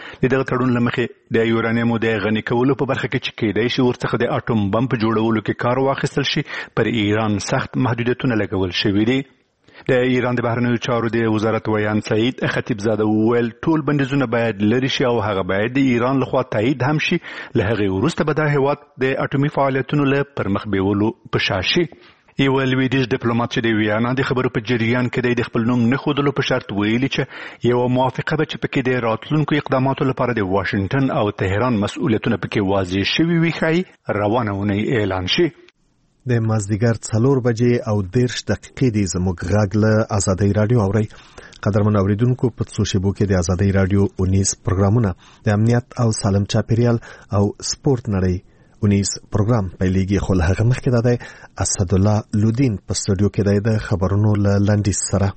د دغه تړون له مخې د یورانیمو د غني کولو په برخه کې چې کېدای شي ورڅخه د اټوم بم په جوړولو کې کار واخیستل شي پر ایران سخت محدودیتونه لګول شوي دي. د ایران د بهرنیو چارو د وزارت ویان سعید خطیبزاده وویل ټول بندیزونه باید لرې شي او هغه باید د ایران لخوا تایید هم شي. له هغې وروسته به دا هیواد د اټومي فعالیتونو له پرمخ بیولو په شا شي. یو لویدیځ ډیپلوماټ چې د ویانا د خبرو په جریان کې د خپل نوم نه ښودلو په شرط ویلي چې یوه موافقه به چې پکې د راتلونکو اقداماتو لپاره د واشنګټن او تهران مسؤلیتونه پکې واضح شوي وي ښایي روانه اونۍ اعلان شي. د مازدیګر 4 بجې او 10 دقیقې دی زموږ غږ له آزادۍ رادیو اورئ. قدرمن اوریدونکو په څو شیبو کې د آزادۍ رادیو 19 پروګرامونه د امنیت او سالم چاپیریال او سپورت نړۍ 19 پروګرام پیلېږي، خو له هغه مخکې د اسد الله لودین په سټوډیو کې د خبرونو له لنډیز سره.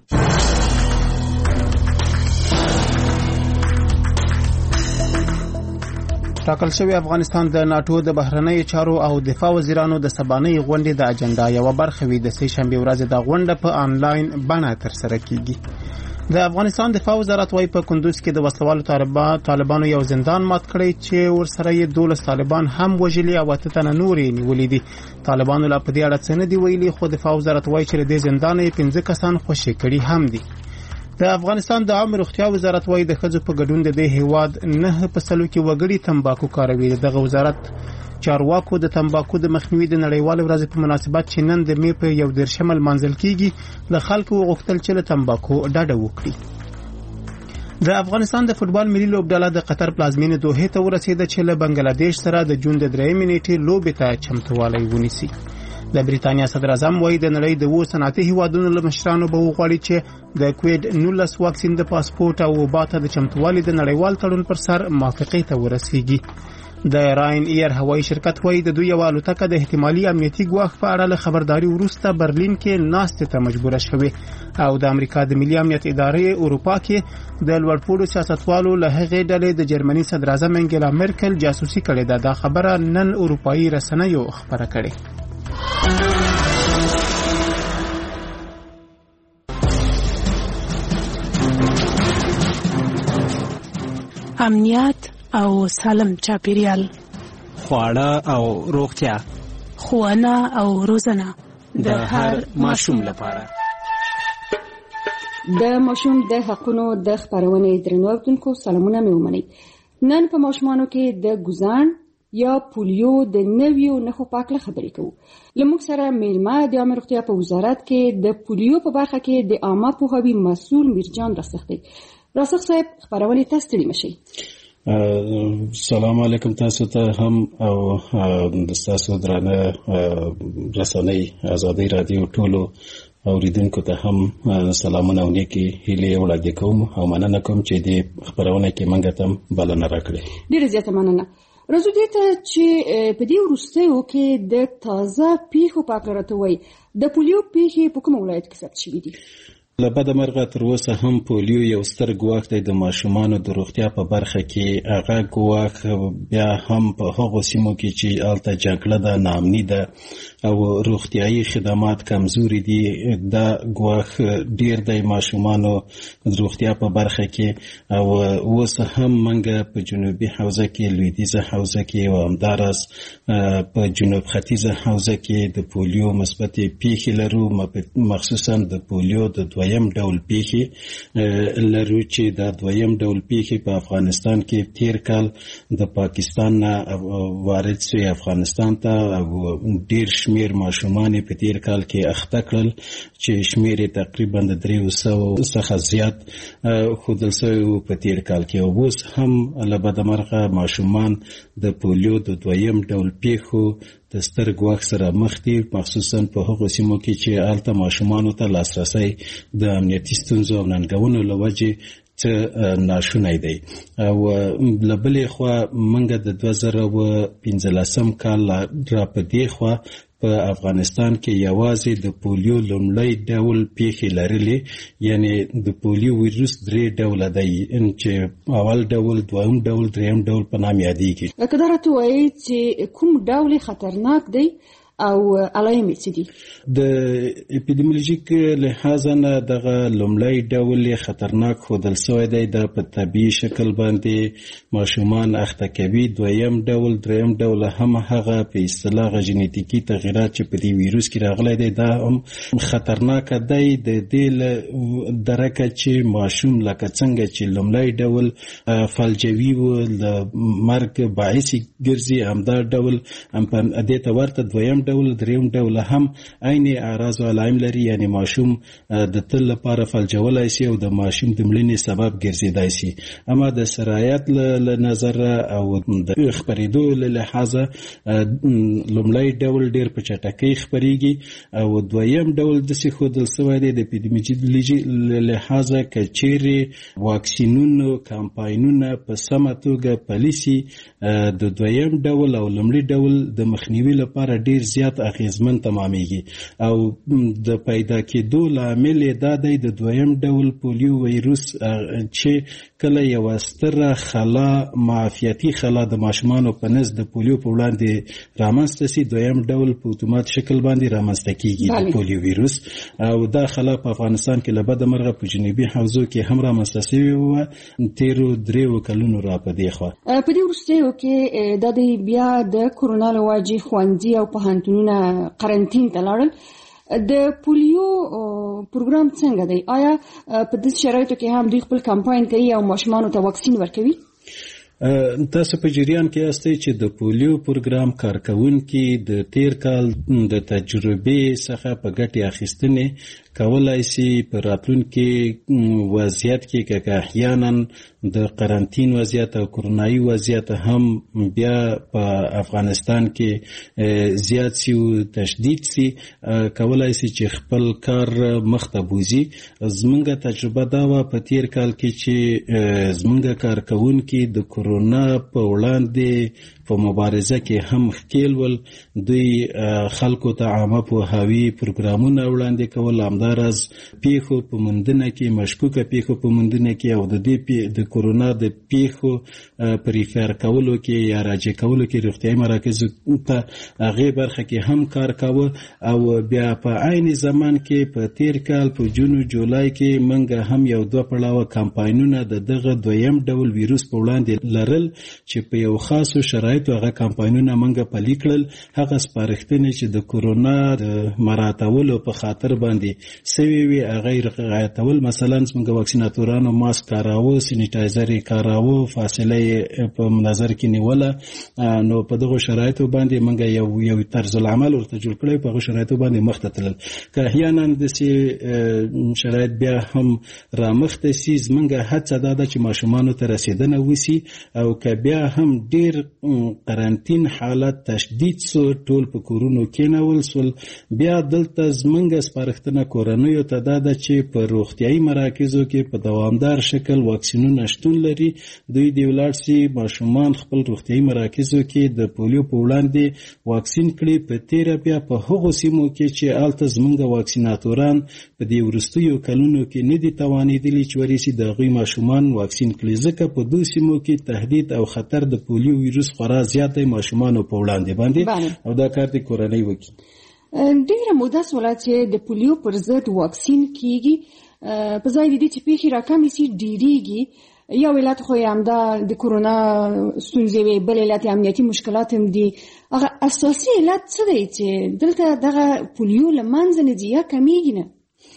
ټاکل شوی افغانستان د ناتو د بهرنیو چارو او دفاع وزیرانو د سبانۍ غونډې د اجنډا یوه برخه وي. د سې شنبې ورځې د غونډه په آنلاین بڼه ترسره کیږي. د افغانستان دفاع وزارت وايي په کندوز کې د وسلوالو طالبانو یو زندان مات کړی چې ورسره یې 12 طالبان هم وژلي او 8 تنه نور یې نیولي دي. طالبانو لا په دې اړه څه نه دی ویلي، خو دفاع وزارت وايي چې د دې زندان یې 15 کسان خوشي کړي هم دي. د افغانستان د عامه روغتیا وزارت وايي د ښځو په ګډون د دې هیواد 9% کې وګړي تمباکو کاروي. دغه وزارت چارواکو د تمباکو د مخنیوي د نړیوال ورځې په مناسبت چې نن د مې په 11 لمانځل کیږي له خلکو وغوښتل چې له تمباکو ډډه وکړي. د افغانستان د فوتبال ملي لوبډله د قطر پلازمینې دوحې ته ورسېده چې له بنگلاديش سره د جون د 3 نیټې لوبې ته چمتووالی ونیسي. د بریتانیا صدر اعظم وايي د نړۍ د 2 صنعتي هیوادونو له مشرانو به وغواړي چې د کووید 19 واکسین د پاسپورت او باته د چمتووالي د نړیوال تړون پر سر موافقې ته ورسیږي. د راین ایر هوایي شرکت وايي د دوی یو الوتکه د احتمالي امنیتي ګواښ په اړه له خبرداري وروسته برلین کې ناستې ته مجبوره شوې او د امریکا د ملي امنیت ادارې اروپا کې د لوړپوړو سیاستوالو له هغې ډلې د جرمني صدر اعظم انګلا مرکل جاسوسي کړې ده. دا خبره نن اروپایي رسنیو خبره کړې. امنیت او سالم چاپیریال، خواړه او روغتیا، ښوونه او روزنه د هر ماشوم لپاره. د ماشوم د حقونو د خبرونې درنو اوریدونکو سلامونه مې ومنئ. نن په ماشومانو کې د ګوزان یا پولیو د نویو نښو په اړه خبرې کوو. لموږ سره میلمه د عامه روغتیا په وزارت کې د پولیو په برخه کې د عامه پوهاوي مسؤل میرجان راسخ دی. راسخ صاحب خبرونه تاسو ته مشي. سلام علیکم تاسو ته هم او د تاسو درانه رسنۍ آزادۍ رادیو ټولو اوریدونکو ته هم سلامونه او نیکی هیلې وړاندې کوم او مننه کوم چې د خبرونه کې منګه تم بلنه راکړې. ډیره زیاته مننه. راځو دې ته چې په دې وروستیو کې د تازه پیښو په اړه راته وایي. د پولیو پیښې په کوم ولایت کې ثبت شوي دي؟ له بده مرغه تر اوسه هم پولیو یو ستر ګواښ دی د ماشومانو د روغتیا په برخه کې. هغه ګواښ بیا هم په هغو سیمو کې چې هلته جګړه ده، ناامني ده او روغتیایي خدمات کمزوري دي. دا ګواښ ډیر دی ماشومانو د روغتیا په برخه کې. او اوس هم منګه په جنوبي حوزه کې، لویدیځه حوزه کې او همداراز په جنوب ختیځه حوزه کې د پولیو مثبتې پیښې لرو، مخصوصا د پولیو د دویم ډول پیښې لرو چې دا دویم ډول پیښې په افغانستان کې تیر کال د پاکستان نه وارد شوی افغانستان ته او ډیر شمیر ماشومان په تیر کال کې اخته کړل چې شمیر تقریبا د 300 څخه زیات ښودل شوی په تیر کال کې. او اوس هم له بده مرغه ماشومان د پولیو د دویم ډول پیښو د ستر ګواښ سره مخ دي، مخصوصا په هغو سیمو کې چې هلته ماشومانو ته لاسرسی د امنیتي ستونزو او ننګونو له وجې څه ناشونی دی. او له بلې خوا موږ د 2015 کال را په دې خوا په افغانستان کې یوازې د پولیو لومړی ډول پیښې لرلې، یعنی د پولیو ویروس 3 ډوله دی چې اول ډول، دویم ډول، دریم ډول په نام یادېږي. که دا راته وایي چې کوم ډول خطرناک دی او علایمې څه دي؟ د اپیدمیولوژیک لحاظ نه دغه لومړی ډول خطرناک ښودل سوی دی دا په طبیعي شکل باندې ماشومان اخته کوي. دریم ډول هم هغه په اصطلاح ژنیتیکي تغییرات چې په دې ویروس کې راغلی دی دا هم خطرناک دی. د دې درکه چې ماشوم لکه څنګه چې لومړی ډول فلجوي و د مرګ باعث ګرځي همدا ډول هم په دې ته ورته دویم دریم ډول هم عین اعراض او علائم لري، یعنی ماشوم د تل لپاره فلجولای شي او د ماشوم د مړینې سبب ګرځیدای شي. اما د سرایت له نظر او د خبرېدو له لحاظه لومړی ډول ډیر په چټکۍ خبرېږي او دویم ډول داسې ښودل سوی دی د اپیدمیولوژي له لحاظه که چیرې واکسینونو کمپاینونه په سمه توګه پلي شي د دویم ډول او لومړي ډول د مخنیوي لپاره ډیر زیات اغیزمن تمامیږي او د پیدا کېدو لامل دا دی د دویم ډول پولیو ویروس چې کله یو ستره خلا معافیتي خلا د ماشومانو په نس د پولیو په وړاندې رامنځته سي، دویم ډول په اتومات شکل باندې رامنځته کیږي د پولیو ویروس او دا خلا په افغانستان کې له بده مرغه په جنوبي حوزو کې هم رامنځته شوې وه تیرو 3 کلونو را په دې خوا. په دې وروستیو کې د بیا د کورونا له وجې ښوونځي او پوهنتونونه قرنطین ته لاړل. د پولیو پروګرام څنګه دی؟ آیا په دې شرایطو کې هم دوی خپل کمپاین کوي او ماشومانو ته واکسین ورکوي؟ تاسو په جریان کې یاستئ چې د پولیو پروګرام کارکوونکي د تیر کال د تجربې څخه په ګټې اخیستنې کولای شي په راتلونکي وضعیت کې که احیانا د قرنطین وضعیت او کرونایي وضعیت هم بیا په افغانستان کې زیات شي او تشدید شي کولای شي چې خپل کار مخته بوځي. زمونږ تجربه دا وه په تیر کال کې چې زمونږ کارکوونکي د کرونا په وړاندې په مبارزه کې هم ښکیل ول. دوی خلکو ته عامه پوهاوي پروګرامونه وړاندې کول، همداراز پیښو په موندنه کې مشکوکه پیښو په موندنه کې او د دې د کرونا د پیښو په ریفر کولو کې یا راجع کولو کې روغتیايي مراکزو ته هغې برخه کې هم کار کاوه. او بیا په عین زمان کې په تیر کال په جون او جولای کې موږ هم یو 2 پړاوه کمپاینونه د دغه دویم ډول ویروس په وړاندې لرل چې په یو خاصو شرایطو هغه کمپاینونه موږ پلي کړل. هغه سپارښتنې چې د کرونا د مراعاتولو په خاطر باندې سوي وي هغه رعایتول، مثلا موږ واکسیناتورانو ماسک کاراوه، سینیټایزر یې کاراوه، فاصله یې په نظر کې نیوله. نو په دغه شرایطو باندې موږ یو طرز العمل ورته جوړ کړی، په هغه شرایطو باندې مخته تلل. که احیانا داسې شرایط بیا هم رامخته سي زموږ هڅه دا ده چې ماشومانو ته رسېدنه وسي او که بیا هم ډیر قرنطین حالت تشدید سو ټول په کورونو کېنول سول، بیا دلته زمونږ سپارښتنه کورنیو ته دا ده چې په روغتیايي مراکزو کې په دوامدار شکل واکسینونه شتون لري. دوی دې ولاړ سي ماشومان خپل روغتیايي مراکزو کې د پولیو په وړاندې واکسین کړي. په تیره بیا په هغو سیمو کې چې هلته زمونږ واکسیناتوران په دې وروستیو کلونو کې نه دي توانېدلي چې ورسي د هغوی ماشومان واکسین کړي، ځکه په دو سیمو کې تهدید او خطر د پولیو ویروس خورا زیات دی ماشومانو په وړاندې باندې او دا کار د کورنۍ وکړي. ډیره موده سوله چې د پولیو پر ضد واکسین کیږي، په ځای د دې چې پیښې راکمې سي ډیریږي. یو علت خو یې همدا د کرونا ستونزې وي، بل علت یې امنیتي مشکلات هم دي. هغه اساسي علت څه دی چې دلته دغه پولیو له منځه نه ځي یا کمیږي نه؟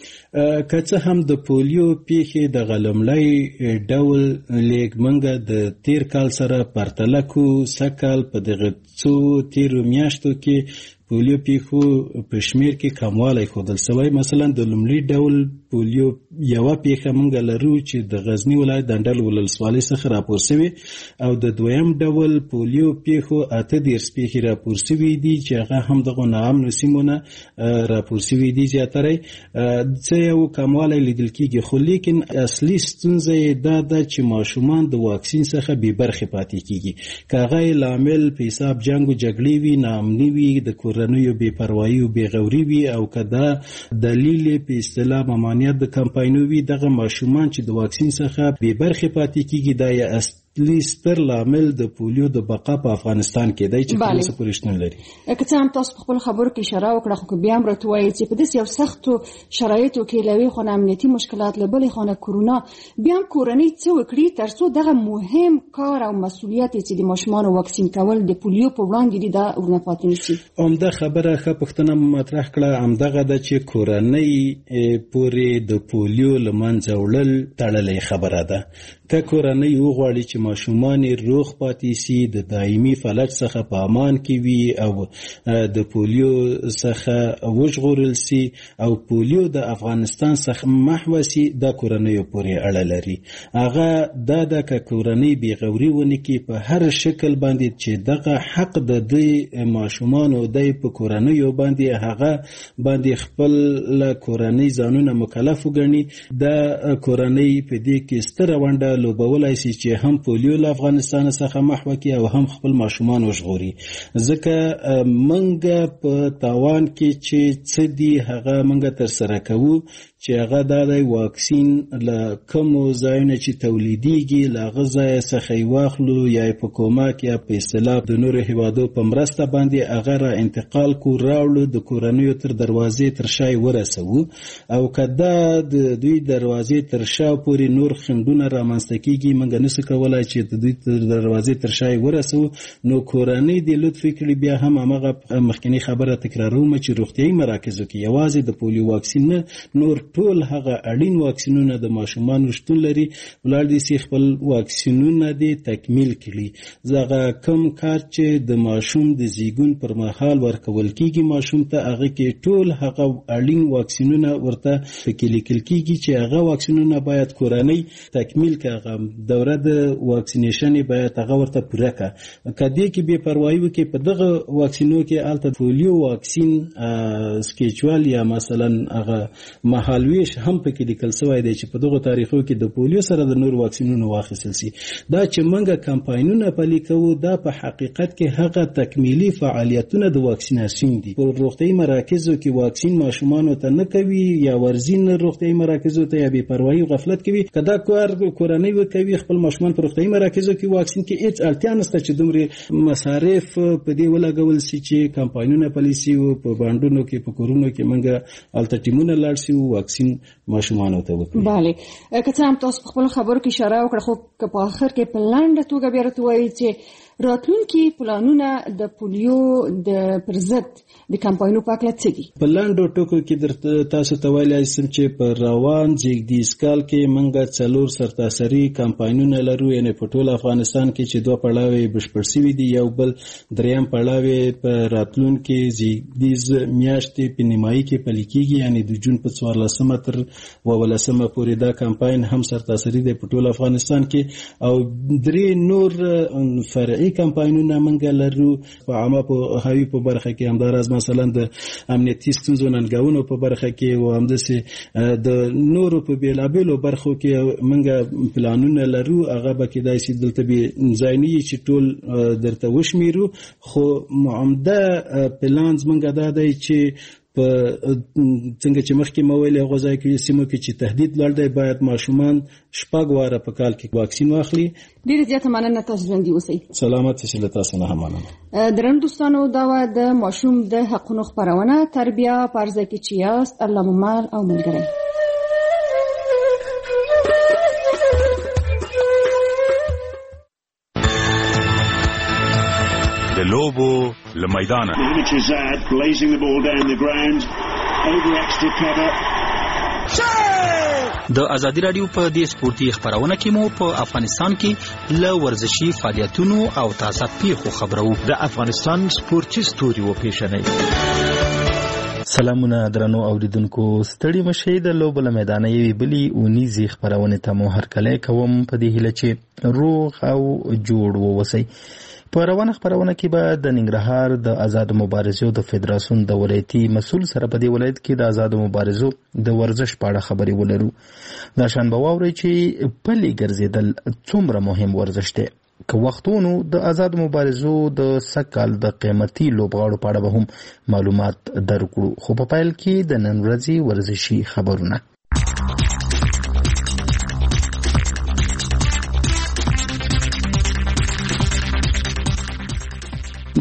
که څه هم د پولیو پیښې د غلمړی ډول لیک منګه د تیر کال سره پرتله کو، سکال په دغه څو تیرو میاشتو کې پولیو پیښو په شمیر کې کموالی ښودل سوی. مثلا د لومړي ډول پولیو یوه پیښه موږ لرو چې د غزني ولایت دنډل ولسوالۍ څخه راپور سوي او د دویم ډول پولیو پیښو 18 پیښې راپور سوي دي چې هغه هم دغه ناامنو سیمو نه راپور سوي دي زیاتره. څه یو کموالی لیدل کېږي، خو لیکن اصلي ستونزه یې دا ده چې ماشومان د واکسین څخه بې برخې پاتې کېږي. که هغه یې لامل په حساب جنګ و جګړې وي، ناامني وي، د کورنیو بې پروایي او بې غوري وي، او که دا دلیل یې په اصطلاح ممانعت د کمپاینو وي، دغه ماشومان چې د واکسین څخه بې برخې پاتې کېږي دا یې اصلي ستر لامل د پولیو د بقا په افغانستان کې دی چې په اوسه پورې شتون لري. که څه هم تاسو په خپل خبرو کې اشاره وکړه، خو بیا هم راته وایي چې په داسې یو سختو شرایطو کې له یوې خوا امنیتي مشکلات، له بلې خوا کرونا، بیا هم کورنۍ څه وکړي تر څو دغه مهم کار او مسؤلیت چې د ماشومانو واکسین کول د پولیو په وړاندې دي دا ورنه پاتې نشي. همدا خبره ښه پوښتنه مطرح کړه، همدغه ده چې کورنۍ پورې د پولیو له منځه وړل تړلې خبره ده. که کورنۍ وغواړي چې ماشومان روغ پاتې سي، د دایمي فلج څخه په امان کې وي او د پولیو څخه وژغورل سي او پولیو د افغانستان څخه محو سي، دا کورنۍ پورې اړه لري. هغه دا د کورنۍ بیغوري ونه کې په هر شکل باندې چې دغه حق د دې ماشومان د په کورنۍ باندې هغه باندې خپل کورنۍ ځانونه مکلف وګڼي، دا کورنۍ په دې کې ستره ونډه لوبولای شي چې هم پولیو له افغانستان څخه محو کړي او هم خپل ماشومان وژغوري. ځکه منګه په تاوان کې چې څه دي هغه منګه تر سره کوو چې هغه د واکسین له کومو ځایونو چې تولیدیږي له هغه ځای څخه یې واخلو یا په کومک یا په اصطلاح د نورو هیوادو په مرسته باندې هغه را انتقال کو راوړو، د کورنیو تر دروازې تر شا ورسوو. او که دا د دوی دروازې تر شا پورې نور خنډونه رامنځته کیږي، موږ نشو کولای چې د دوی تر دروازې تر شا ورسوو. نو کورنۍ د لطف کړي بیا هم هغه مخکنی خبره تکراروم چې روغتیايي مراکزو کې یوازې د پولیو واکسین نه، نور ټول هغه اړین واکسینونه د ماشومانو شتون لري. ولاړ دي چې خپل واکسینونه دي تکمیل کړي. زغه کم کار چې د ماشوم د زیږون پر مهال ورکول کیږي ماشوم ته، هغه کې ټول هغه اړین واکسینونه ورته پکې لیکل کیږي چې هغه واکسینونه باید کورنۍ تکمیل کړي. دوره د واکسینیشن باید هغه ورته پوره کړي. کدی کې بے پروايي وکړي په دغه واکسینو کې الته پولیو واکسین سکیچوال یا مثلا هغه مهالویش هم پکې لیکل شوی دی چې په دغه تاریخو کې د پولیو سره د نور واکسینونو واخیستل شي. دا چې منګه کمپاینونه پلي کوو، دا په حقیقت کې هغه تکمیلي فعالیتونه د واکسیناسیون دي. په روغتیايي مراکزو کې واکسین ماشومان ته نه کوي یا ورزین روغتیايي مراکزو ته یا بے پروايي او غفلت کوي. کدا کورنۍ وکوي خپل ماشومان په روغتیايي مراکزو کې واکسین کې هیڅ اړتیا نشته چې دومره مصارف په دې ولګول شي چې کمپاینونه پلي شي او په باندونو کې په کورونو کې منګه الټیمونه لاړ شي او واکسین ماشومان ته وکړي. bale که څه هم تاسو خپل خبرو کې اشاره وکړه، خو که په اخر کې په لاندې توګه بیا راته وایي چې راتلونکي پلانونه د پولیو د پر ضد د کمپاینو په اړه څه دي؟ په لاندو ټکو کې در تاسو ته ویلای شم چې په روان زیږدیز کال کې منګه 4 سرتاسري کمپاینونه لرو، یعنی په ټول افغانستان کې چې 2 پړاوې بشپړ شوي دي، یو بل دریم پړاو په راتلونکي زیږدیز میاشتې په نیمایي کې پلي کیږي، یعنی د جون په 14 تر 18 پورې دا کمپاین هم سرتاسري دی په ټول افغانستان کې. او 3 نور فرعي کمپاینونه منګه لرو په عامه په هوی په برخه کې، همداراز مثلا د امنیتي ستونزو ننګونو په برخه کې او همداسې د نورو په بیلابیلو برخو کې منګه پلانونه لرو. هغه به کېدای شي دلته به ځایي چې ټول درته وشمیرو، خو عمده پلانز منګه دا دی چې په څنګه چې مخکې مو ویلي هغه ځای کې سیمو کې چې تهدید لړ دی باید ماشومان 6 واره په کال کې واکسین واخلي. ډیره زیاته مننه، تاسو ژوندي اوسئ. سلامت اوسئ. تاسو نه مننه. درنو دوستانو، دا د ماشوم د حقونو خبرونه تربیه پرځه کې چې یاست، الله مو مال او ملګری. د لوبو لمیدانه د ازادي رادیو په دې سپورتي خبرونه کې مو په افغانستان کې له ورزشي فعالیتونو او تازه پیښو خبرو. د افغانستان سپورتي ستوري و پیژنئ. سلامونه درنو اوریدونکو، ستړي مشئ د لوبو له میدانه یوې بلې اونیزې خبرونه ته مو هرکلی کوم په دې هیله چې روغ او جوړ واوسئ. په روانه خبرونه کې به د ننګرهار د آزاد مبارزو د فدراسیون د ولایتي مسؤل سره په دې ولایت کې د آزاد مبارزو د ورزش په اړه خبرې ولرو. دا شان به واورئ چې پلي ګرځېدل څومره مهم ورزش دی. که وختونو د آزاد مبارزو د سکال د قیمتي لوبغاړو په اړه به هم معلومات درکړو، خو په پیل کې د نن ورځې ورزشي خبرونه.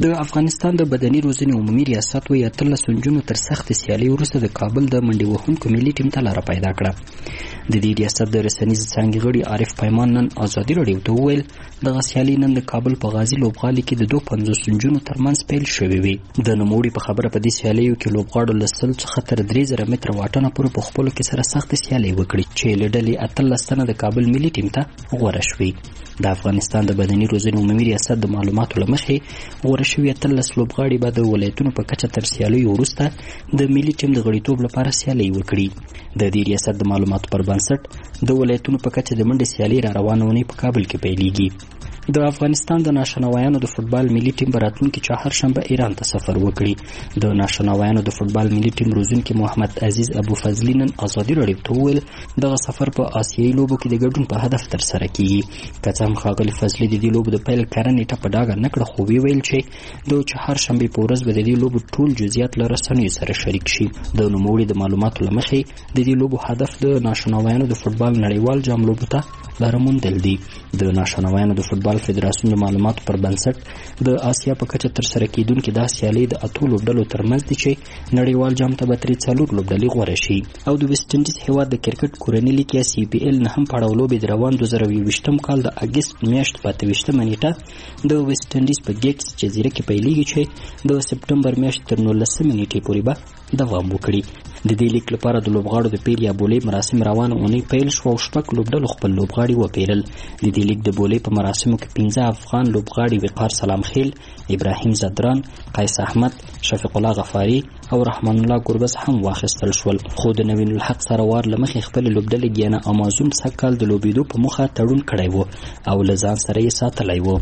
د افغانستان د بدني روزنې عمومي ریاست وایي 18 نجونو تر سخت سیالي وروسته د کابل د منډې وهونکو ملي ټیم ته لاره پیدا کړه. د دې ریاست د رسنیز څانګې غړي عارف پیمان نن ازادي راډیو ته وویل دغه سیالي نن د کابل په غازي لوبغالي کې د 250 نجونو ترمنځ پیل شوې وي. د نوموړي په خبره په دې سیالیو کې لوبغاړو له 100 څخه تر 3000 متره واټنه پورې په خپلو کې سره سخت سیالي وکړي چې له ډلې 18 تنه د کابل ملي ټیم ته غوره شوي. د افغانستان د بدني روزنې عمومي ریاست د معلوماتو له مخې غوره شوي 18 لوبغاړي به د ولایتونو په کچه تر سیالیو وروسته د ملي ټیم د غړیتوب لپاره سیالي وکړي. د دې ریاست د معلوماتو پر بنسټ د ولایتونو په کچه د منډې سیالي را روانه ونې په کابل کې پیلېږي. د افغانستان د ناشنوایانو د فوټبال ملي ټیم به راتلونکي چهارشنبه ایران ته سفر وکړي. د ناشنوایانو د فوټبال ملي ټیم روزونکي محمد عزیز ابو فضلي نن ازادي راډیو ته وویل دغه سفر په آسیایي لوبو کې د ګډون په هدف ترسره کیږي. که څه هم ښاغلي فضلي د دې لوبو د پیل کره نیټه په ډاګه نه کړه، خو ویل چې د چهارشنبې په ورځ به د دې لوبو ټول جزئیات له رسنیو سره شریک شي. د نوموړي د معلوماتو له مخې د دې لوبو هدف د ناشنوایانو د فوټبال نړیوال جام لوبو ته لاره موندل دي. د ناشنوایانو د فوټبال فدراسیون د معلوماتو پر بنسټ د آسیا په کچه ترسره کیدونکې دا سیالي د اتو لوبډلو ترمنځ دي چې نړیوال جام ته به ترې 4 لوبډلې غوره شي. او د ویسټ انډیز هیواد د کرکټ کورنۍ لیګ یا سی پی ال نه هم پړاو لوبې د روان 2020 کال د اګست میاشت په 28 نیټه د ویسټ انډیز په ګیټس جزیره کې پیلېږي چې د سپټمبر میاشت تر 19 نیټې پورې به دوام وکړي. د دې لیک لپاره د لوبغاړو د پیر یا بولې مراسم روانه اونۍ پیل شو او شپږ لوبډلو خپل لوبغاړي وپیرل. د دې لیک د بولې په مراسمو کې 15 افغان لوبغاړي وقار سلام خیل، ابراهیم زدران، قیس احمد، شفیق الله غفاری او رحمان الله ګربز هم واخیستل شول. خو د نوین الحق سره وار لمخې خپل لوبډلې ګیانا امازون سکل د لوبېدو په مخه تړون کړی وو او له ځان سره یې ساتلی وو.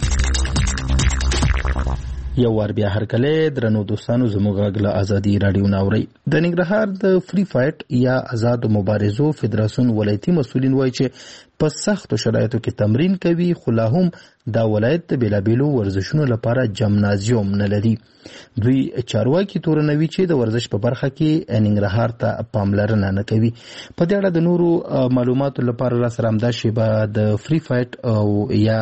یو وار بیا هرکله درنو دوستانو زموږ غږ له ازادي راډیو ناوري. د ننګرهار د فری فایټ یا آزاد مبارزو فدراسیون ولایتي مسؤلین وایي چې په سختو شرایطو کې تمرین کوي، خو لا هم دا ولایت د بیلابیلو ورزشونو لپاره جمنازیوم نه لري. دوی چارواکي تورنوي چې د ورزش په برخه کې ننګرهار ته پاملرنه نه کوي. په دې اړه د نورو معلوماتو لپاره را سره همدا شیبه د فری فایټ او یا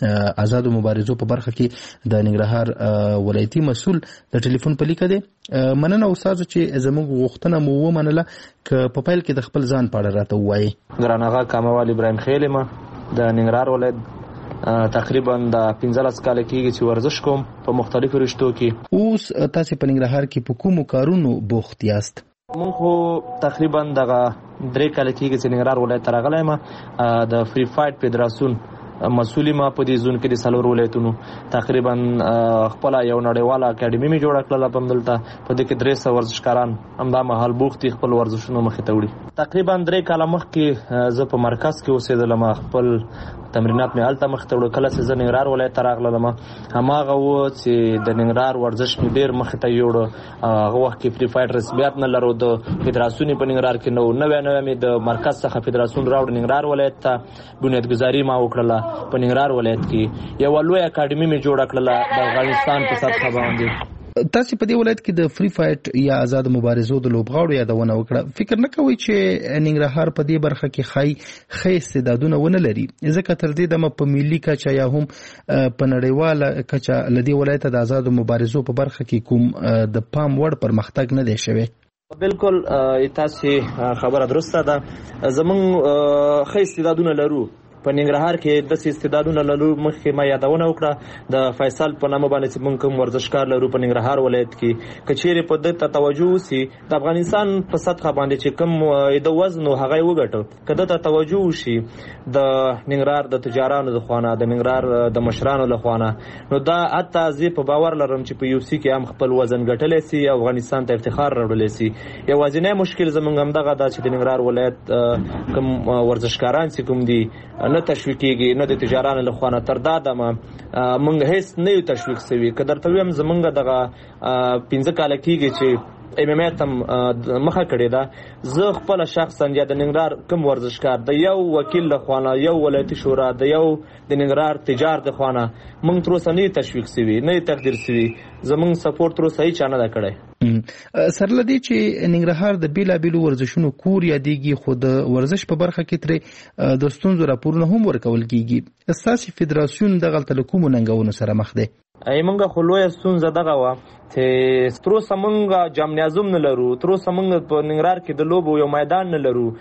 آزادو مبارزو په برخه کې د ننګرهار ولایتي مسؤل د ټلیفون په لیکه دی. مننه استاد چې زموږ غوښتنه مو ومنله که په پیل کې د خپل ځان په اړه راته ووایي. ګران آغا کاموال ابراهیم خیل یم د ننګرهار ولایت تقریبا د 15 کال کېږي چې ورزش کوم په مختلفو رشتو کې. اوس تاسو په ننګرهار کې په کومو کارونو بوخت یاست؟ مونږ خو تقریبا دغه 3 کال کېږي چې ننګرهار ولایت ته راغلی یم. د فری فایټ فدراسیون مسؤلی ما په دې زون کې د سلور ولایتونو تقریبا خپل یو نړیواله اکیډمي می جوړه کړله. په دلته په دې کې 300 ورزشکاران همدا مهال بوختي خپل ورزشونو مخې ته وړي. تقریبا 3 کال مخکې زه په مرکز کې اوسېدلم، خپل تمرینات مې هلته مخې ته وړل. کله چې زه ننګرهار ولایت ته راغلم هماغه و چې د ننګرهار ورزش مې ډېر مخې ته یوړ. هغه وخت کې فری فایټ رسمیت نه لرو، د فدراسیون په ننګرهار کې نو نوې مې د مرکز څخه فدراسیون راوړ ننګرهار ولایت ته بنیادګذاري ما وکړله. په ننګرهار ولایت کې یو لوی اکیډمي مې جوړه کړله د افغانستان په سطحه باندې. تاسو په دې ولایت کې د فری فایټ یا آزاد مبارزو د لوبغاړو یادونه وکړه. فکر نه کوئ چې ننګرهار په دې برخه کې ښه استعدادونه ونه لري؟ ځکه تر دې دمه په ملي کچه یا هم په نړیواله کچه له دې ولایت د آزاد مبارزو په برخه کې کوم د پام وړ پرمختګ نه دی شوی. بالکل تاسو خبره درسته ده. زمونږ ښه استعدادونه لرو په ننګرهار کې د استعدادونو لرو. مخکې ما یادونه وکړه د فیصل په نامه باندې چې موږ کوم ورزشکار لرو په ننګرهار ولایت کې. که چیرې په دې ته توجه وشي د افغانستان په سطحه باندې چې کوم د وزن او هغه وګټو، که دې ته توجه وشي د ننګرهار د تجارانو د خوانه، د ننګرهار د مشرانو له خوانه، نو دا حتی زه په باور لرم چې په یو سی کې هم خپل وزن ګټلی سي او افغانستان ته افتخار راوړلی سي. یوازینی مشکل زموږ همدغه ده چې د ننګرهار ولایت کوم ورزشکاران چې کوم دي نه تشویق کیږي، نه د تجارانو له خوانه. تر دا دمه مونږ هیڅ نه یو تشویق سوي. که درته ویم زمونږ دغه 15 کاله کېږي چې ام ام ای تم مخه کړې ده. زه خپل شخصا یا د ننګرهار کوم ورزشکار د یو وکیل له خوانه، یو ولایتي شورا، د یو د ننګرهار تجار د خوانه مونږ تر اوسه نه تشویق سوي، نه تقدیر سوي. زمونږ سپورټ تر اوسه هیڅ نه ده کړی. سره لدی چې ننګرهار د بیلابیلو ورزشونو کور یادېږي، خو د ورزش په برخه کې ترې د ستونزو راپورونه هم ورکول کیږي. ستاسو فدراسیون دغلته له کومو ننګونو سره مخ دی؟ موږ خو لویه ستونزه دغه وه چې تر اوسه موږ جمنازم نه لرو، تر اوسه موږ په ننګرهار کې د لوبو یو میدان نه لرو.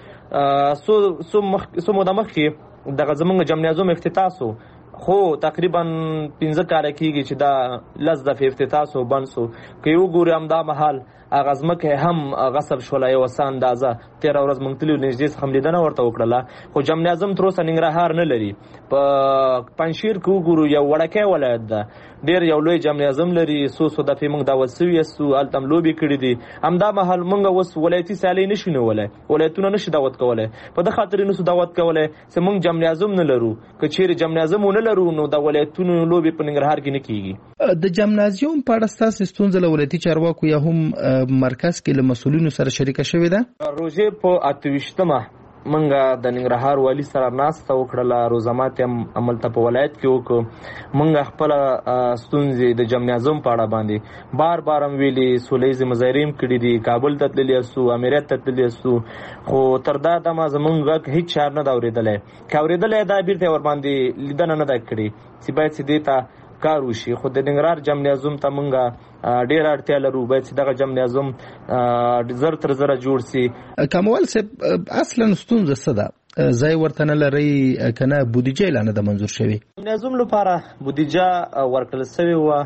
څو موده مخکې دغه زموږ جمنازم افتتاح سو، خو تقریبا 15 کاله کېږي چې دا 10 دفعې افتتاح سو بند سو. که یې وګورو همدا مهال هغه ځمکه هم غصب شوله یوه څه اندازه. تېره ورځ موږ تللي نږدې څخه لیدنه ورته وکړله، خو جمنازم تر اوسه ننګرهار نه لري. په پنجشیر کې وګورو یو وړکی ولایت ده، ډېر یو لوی جمنازم لري، څو دفعې موږ دعوت سوي یاستو، هلته هم لوبې کړي دي. همدا مهال موږ اوس ولایتي سیالۍ نشو نیولی، ولایتونه نشي دعوت کولی. په دې خاطر یې نسو دعوت کولی چې موږ جمنازم نه لرو. که چیرې جمنازم ونه لرو نو د ولایتونو لوبې په ننګرهار کې نه کېږي. د جمنازیوم په اړه ستاسې ستونزه له ولایتي چارواکو یا هم مرکز کې له مسؤلینو سره شریکه شوې ده؟ روژې په 28مه منګه د ننګرهار والي سره ناسته وکړله، روزه ماتې هم هملته په ولایت کې وکړو. منګه خپله ستونزې د جمنازم په اړه باندې بار بار هم ویلي، سوله ییزې مظاهرې هم کړي دي، کابل ته تللي یاستو، امریت ته تللي یاستو، خو تر دا دمه زموږ غږ هېڅ چا نه ده اورېدلی. که اورېدلی دا بیرته ورباندې لیدنه نه ده کړې چې باید چې دې ته کار وشي. خو د ننګرهار جمنازم ته موږ ډېره اړتیا لرو، باید چې دغه جمنازم زر تر زره جوړ سي. کاموال صاحب اصلا ستونزه څه ده؟ ځای ورته نه لرئ که نه بودیجه یې لا نه ده منظور شوې؟ جمنازم لپاره بودیجه ورکړل سوې وه،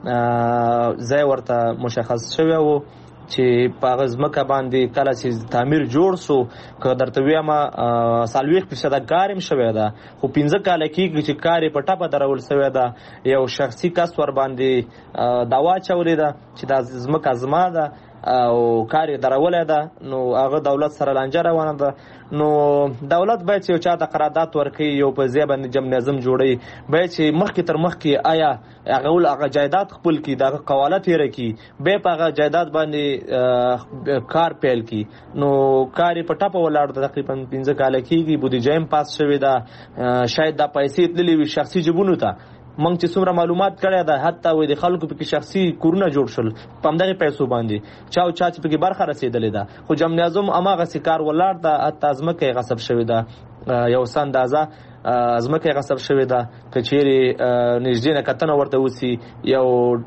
ځای ورته مشخص شوی و چې په هغه ځمکه باندې کله چې تعمیر جوړ سو، که درته ویمه 40% کار هم شوی ده، خو 15 کاله کېږي چې کار یې په ټپه درول سوی ده. یو شخصي کس ورباندې دعوا اچولې ده چې دا ځمکه زما ده او کار یې درولی ده، نو هغه دولت سره لانجه روانه ده. نو دولت باید چې یو چا ته قرارداد ورکوي، یو په ځای باندې جمنازم جوړوي، باید چې مخکې تر مخکې آیا هغه جایداد خپل کړي، د هغه قواله تېره کړي، بیا په هغه جایداد باندې کار پیل کړي. نو کار یې په ټپه ولاړ ده، تقریبا 15 کاله کېږي، بودیجه هم پاس شوې ده، شاید دا پیسې تللې وي شخصي جیبونو ته. موږ چې څومره معلومات کړی ده، حتی وایي د خلکو پکې شخصي کورونه جوړ شول په همدغې پیسو باندې، چا او چا چې پکې برخه رسېدلې ده. خو جمنازم هماغسې کار ولاړ ده، حتی ځمکه یې غصب شوې ده، یو څه اندازه ځمکه یې غصب شوې ده. که چیرې نږدې نه کتنه ورته وسي، یو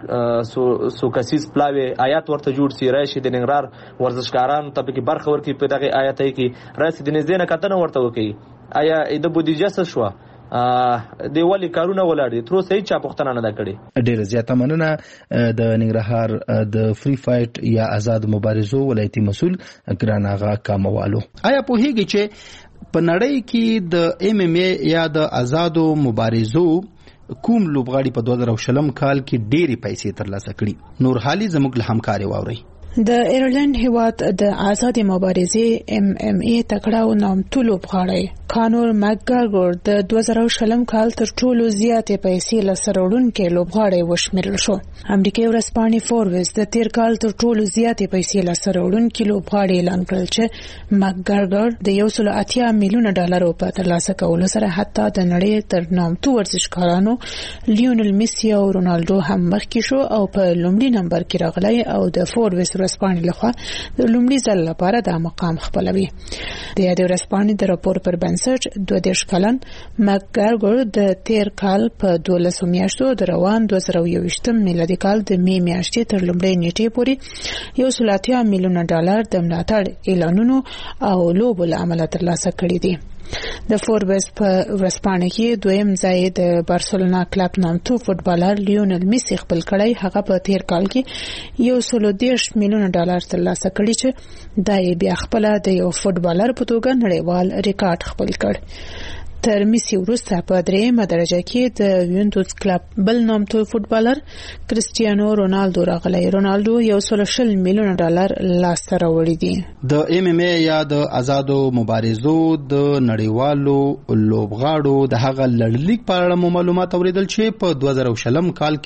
څو کسیز پلاوی آیات ورته جوړ سي، راشي د ننګرهار ورزشکارانو ته پکې برخه ورکړي، په دغې آیاتۍ کې راشي د نږدې نه کتنه ورته وکړي، آیا د بودیجه څه شوه، دی ولې کارونه ولاړ دي، تر اوسه هېڅ چا پوښتنه نه ده کړې. ډېره زیاته مننه د ننګرهار د فری فایټ یا آزاد مبارزو ولایتي مسؤل ګران آغا کاموالو. آیا پوهیږئ چې په نړۍ کې د MMA یا د آزادو مبارزو کوم لوبغاړي په 2020 کال کې ډېرې پیسې ترلاسه کړي؟ نور حالي زموږ له همکارې واورئ. د ایرلند هیواد د آزادې مبارزې MMA تکړه او نامتو لوبغاړی کانور مکګرګور د 2020 کال تر ټولو زیاتې پیسې لاسته راوړونکی لوبغاړی وشمیرل شو. امریکایي ورځپاڼې فوربس د تیر کال تر ټولو زیاتې پیسې لاسته راوړونکی لوبغاړی اعلان کړل چې مکګرګور د 180 میلیونه ډالرو په ترلاسه کولو سره حتی د نړۍ تر نامتو ورزشکارانو لیونل میسی او رونالډو هم مخکې شو او په لومړي نمبر کې راغلی او د فوربس ورځپاڼې لخوا د لومړي ځل لپاره دا مقام خپلوي. د یادې ورځپاڼې د راپور پر بنسټ 22 کلن مکګرګور د تیر کال په 12 میاشتو د روان 2021 میلادي کال د می میاشتې تر لومړۍ نیټې پورې 180 میلیونه ډالر د ملاتړ اعلانونو او لوبو له امله ترلاسه کړي دي. د فوربس په ورځپاڼه کې دویم ځای د بارسلونا کلب نامتو فوټبالر لیونل میسی خپل کړی، هغه په تیر کال کې 130 میلیونه ډالر ترلاسه کړي چې دا یې بیا خپل د یو فوټبالر په توګه نړیوال ریکارډ خپل کړ. تر میسی وروسته په درېیمه درجه کې د یوونټوس کلب بل نامتو فوټبالر کرسټیانو رونالدو راغلی. رونالدو 120 میلیونه ډالر لاسته راوړي دي. د MMA یا د آزادو مبارزو د نړیوالو لوبغاړو د هغه لړلیک په اړه معلومات اوریدل چې په 2020 کال کې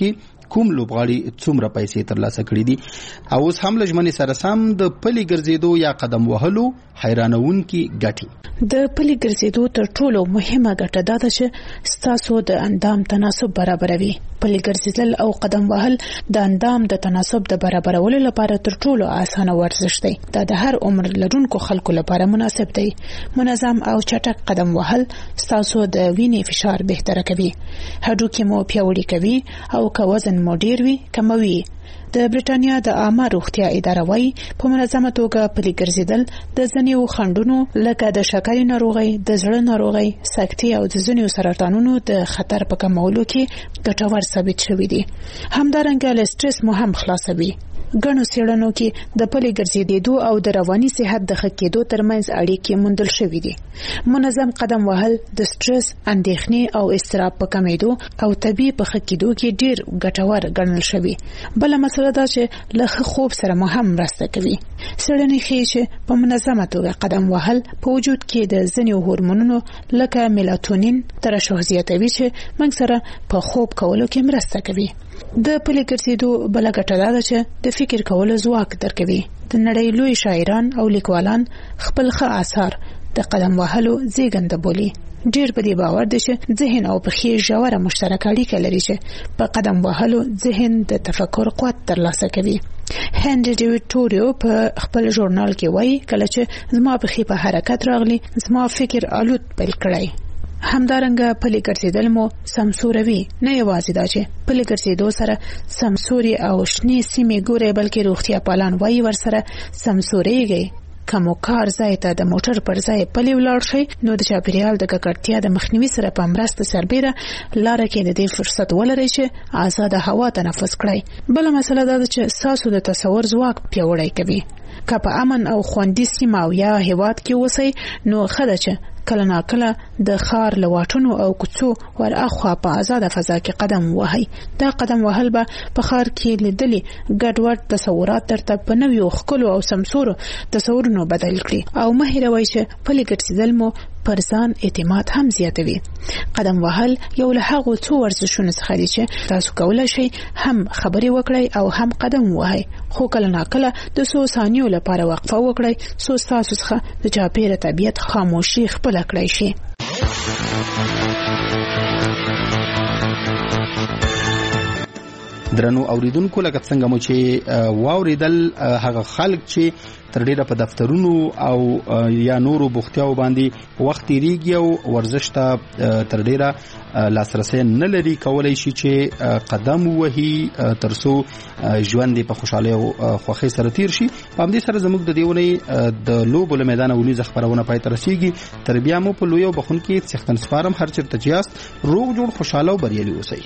کوم لوبغاړي څومره پیسې ترلاسه کړې دي. او اوس هم لجمنې سره سم د پلي ګرځېدو یا قدم وهلو حیرانونکي ګټې. د پلي ګرځېدو تر ټولو مهمه ګټه دا ده چې ستاسو د اندام تناسب برابروي. پلي ګرځېدل او قدم وهل د اندام د تناسب د برابرولو لپاره تر ټولو اسانه ورزش دی. دا د هر عمر لرونکو خلکو لپاره مناسب دی. منظم او چټک قدم وهل ستاسو د وینې فشار بهتره کوي، هډوکي مو پیاوړي کوي او که وزن مو ډیر وي کموي. د برېټانیا د عامه روغتیا اداره وايي په منظمه توګه پلي ګرځېدل د ځینو خنډونو لکه د شکرې ناروغۍ، د زړه ناروغۍ، سکتې او د ځینو سرطانونو د خطر په کمولو کې ګټور ثابت شوی دی. همدارنګه له سټرس مو هم خلاصوي. ګڼو څېړنو کې د پلي ګرځېدو او د رواني صحت د ښه کېدو ترمنځ اړیکې موندل شوې دي. منظم قدم وهل د سټرس، اندېښنې او اضطراب په کمېدو او طبیعي په ښه کېدو کې ډېر ګټور ګڼل شوی. بله مسله دا چې له ښه خوب سره مو هم مرسته کوي. څېړنې ښیي چې په منظمه توګه قدم وهل په وجود کې د ځینو هورمونونو لکه میلاتونین ترشح زیاتوي چې موږ سره په خوب کولو کې مرسته کوي. د پلي ګرځېدو بله ګټه دا ده چې د فکر کولو ځواک درکوي. د نړۍ لوی شاعران او لیکوالان خپل ښه آثار د قدم وهلو زیږنده بولي. ډېر په دې باور دي چې ذهن او پښې ژوره مشترکه اړیکه لري چې په قدم وهلو ذهن د تفکر قوت ترلاسه کوي. هنري ډیویډ توریو په خپل ژورنال کې وایي کله چې زما پښې په حرکت راغلي زما فکر الوت پیل کړی. همدارنګه پلي ګرځېدل مو سمسوروي. نه یوازې دا چې پلي ګرځېدو سره سمسوري او شنې سیمې ګوري بلکې روغتیا پالان وایي ورسره سمسوريږي. کومو کار ځای ته د موټر پر ځای پلي ولاړ شي نو د چاپیریال د ککړتیا د مخنیوي سره په مرسته سربېره لاره کې د دې فرصت ولرئ چې آزاده هوا تنفس کړئ. بله مسله دا ده چې تاسو د تصور ځواک پیاوړی کوي. که په امن او خوندي سیمه او یا هیواد کې اوسئ نو ښه ده چې کله ناکله د ښار له واټونو او کوڅو ور اخوا په آزاده فضا کې قدم وهئ. دا قدم وهل به په ښار کې لیدلي ګډوډ تصورات درته په نویو ښکلو او سمسورو تصورونو بدل کړي. او مه هېروئ چې پلي ګرځېدل مو پر ځان اعتماد هم زیاتوي. قدم وهل یو له هغو څو ورزشونو څخه دی چې تاسو کولی شئ هم خبرې وکړئ او هم قدم ووهئ، خو کله ناکله د څو ثانیو لپاره وقفه وکړئ څو ستاسو څخه د چاپېره طبیعت خاموشي خپله کړی شي. درنو اوریدونکو لکه څنګه مو چې واوریدل هغه خلک چې تر ډیره په دفترونو او یا نورو بوختیاو باندې وخت تیریږي او ورزش ته تر ډیره لاسرسي نه لري کولای شي چې قدم وهي ترڅو ژوند په خوشاله او خوښۍ سره تیر شي. په همدې سره زموږ د دیونې د لوبو له میدان ونیزه خبرونه پای ته رسیږي. تر بیا مو په لوی او بخونکي څښتن سپارم هر چیرته چې یاست روغ جوړ خوشاله او بریالي اوسئ.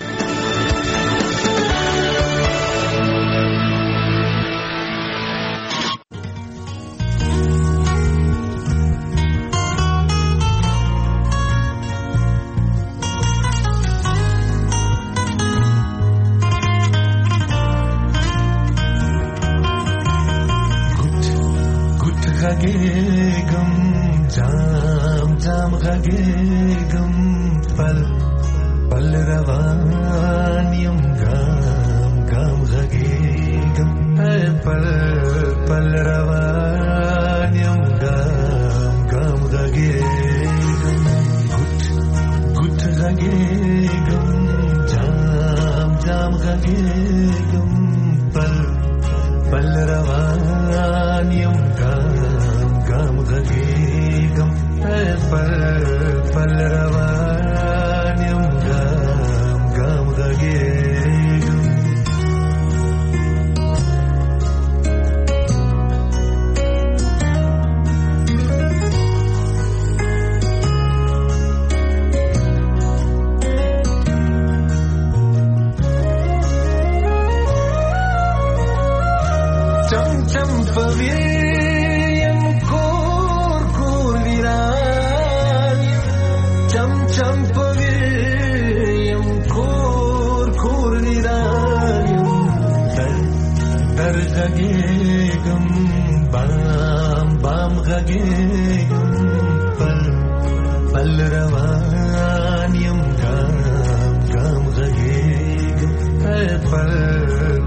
Pal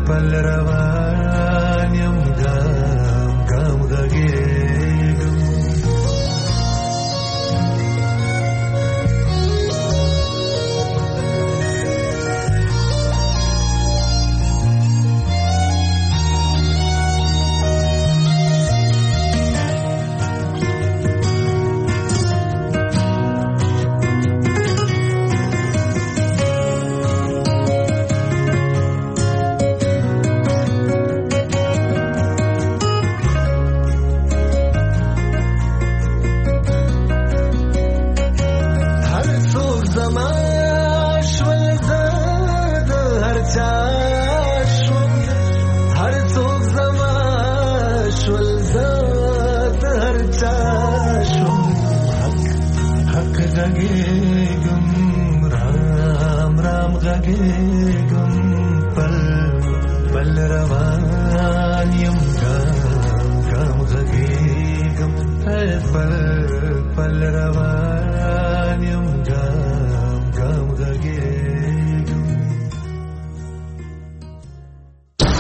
پل روان یم ګام ګام غږېږم پل روان یم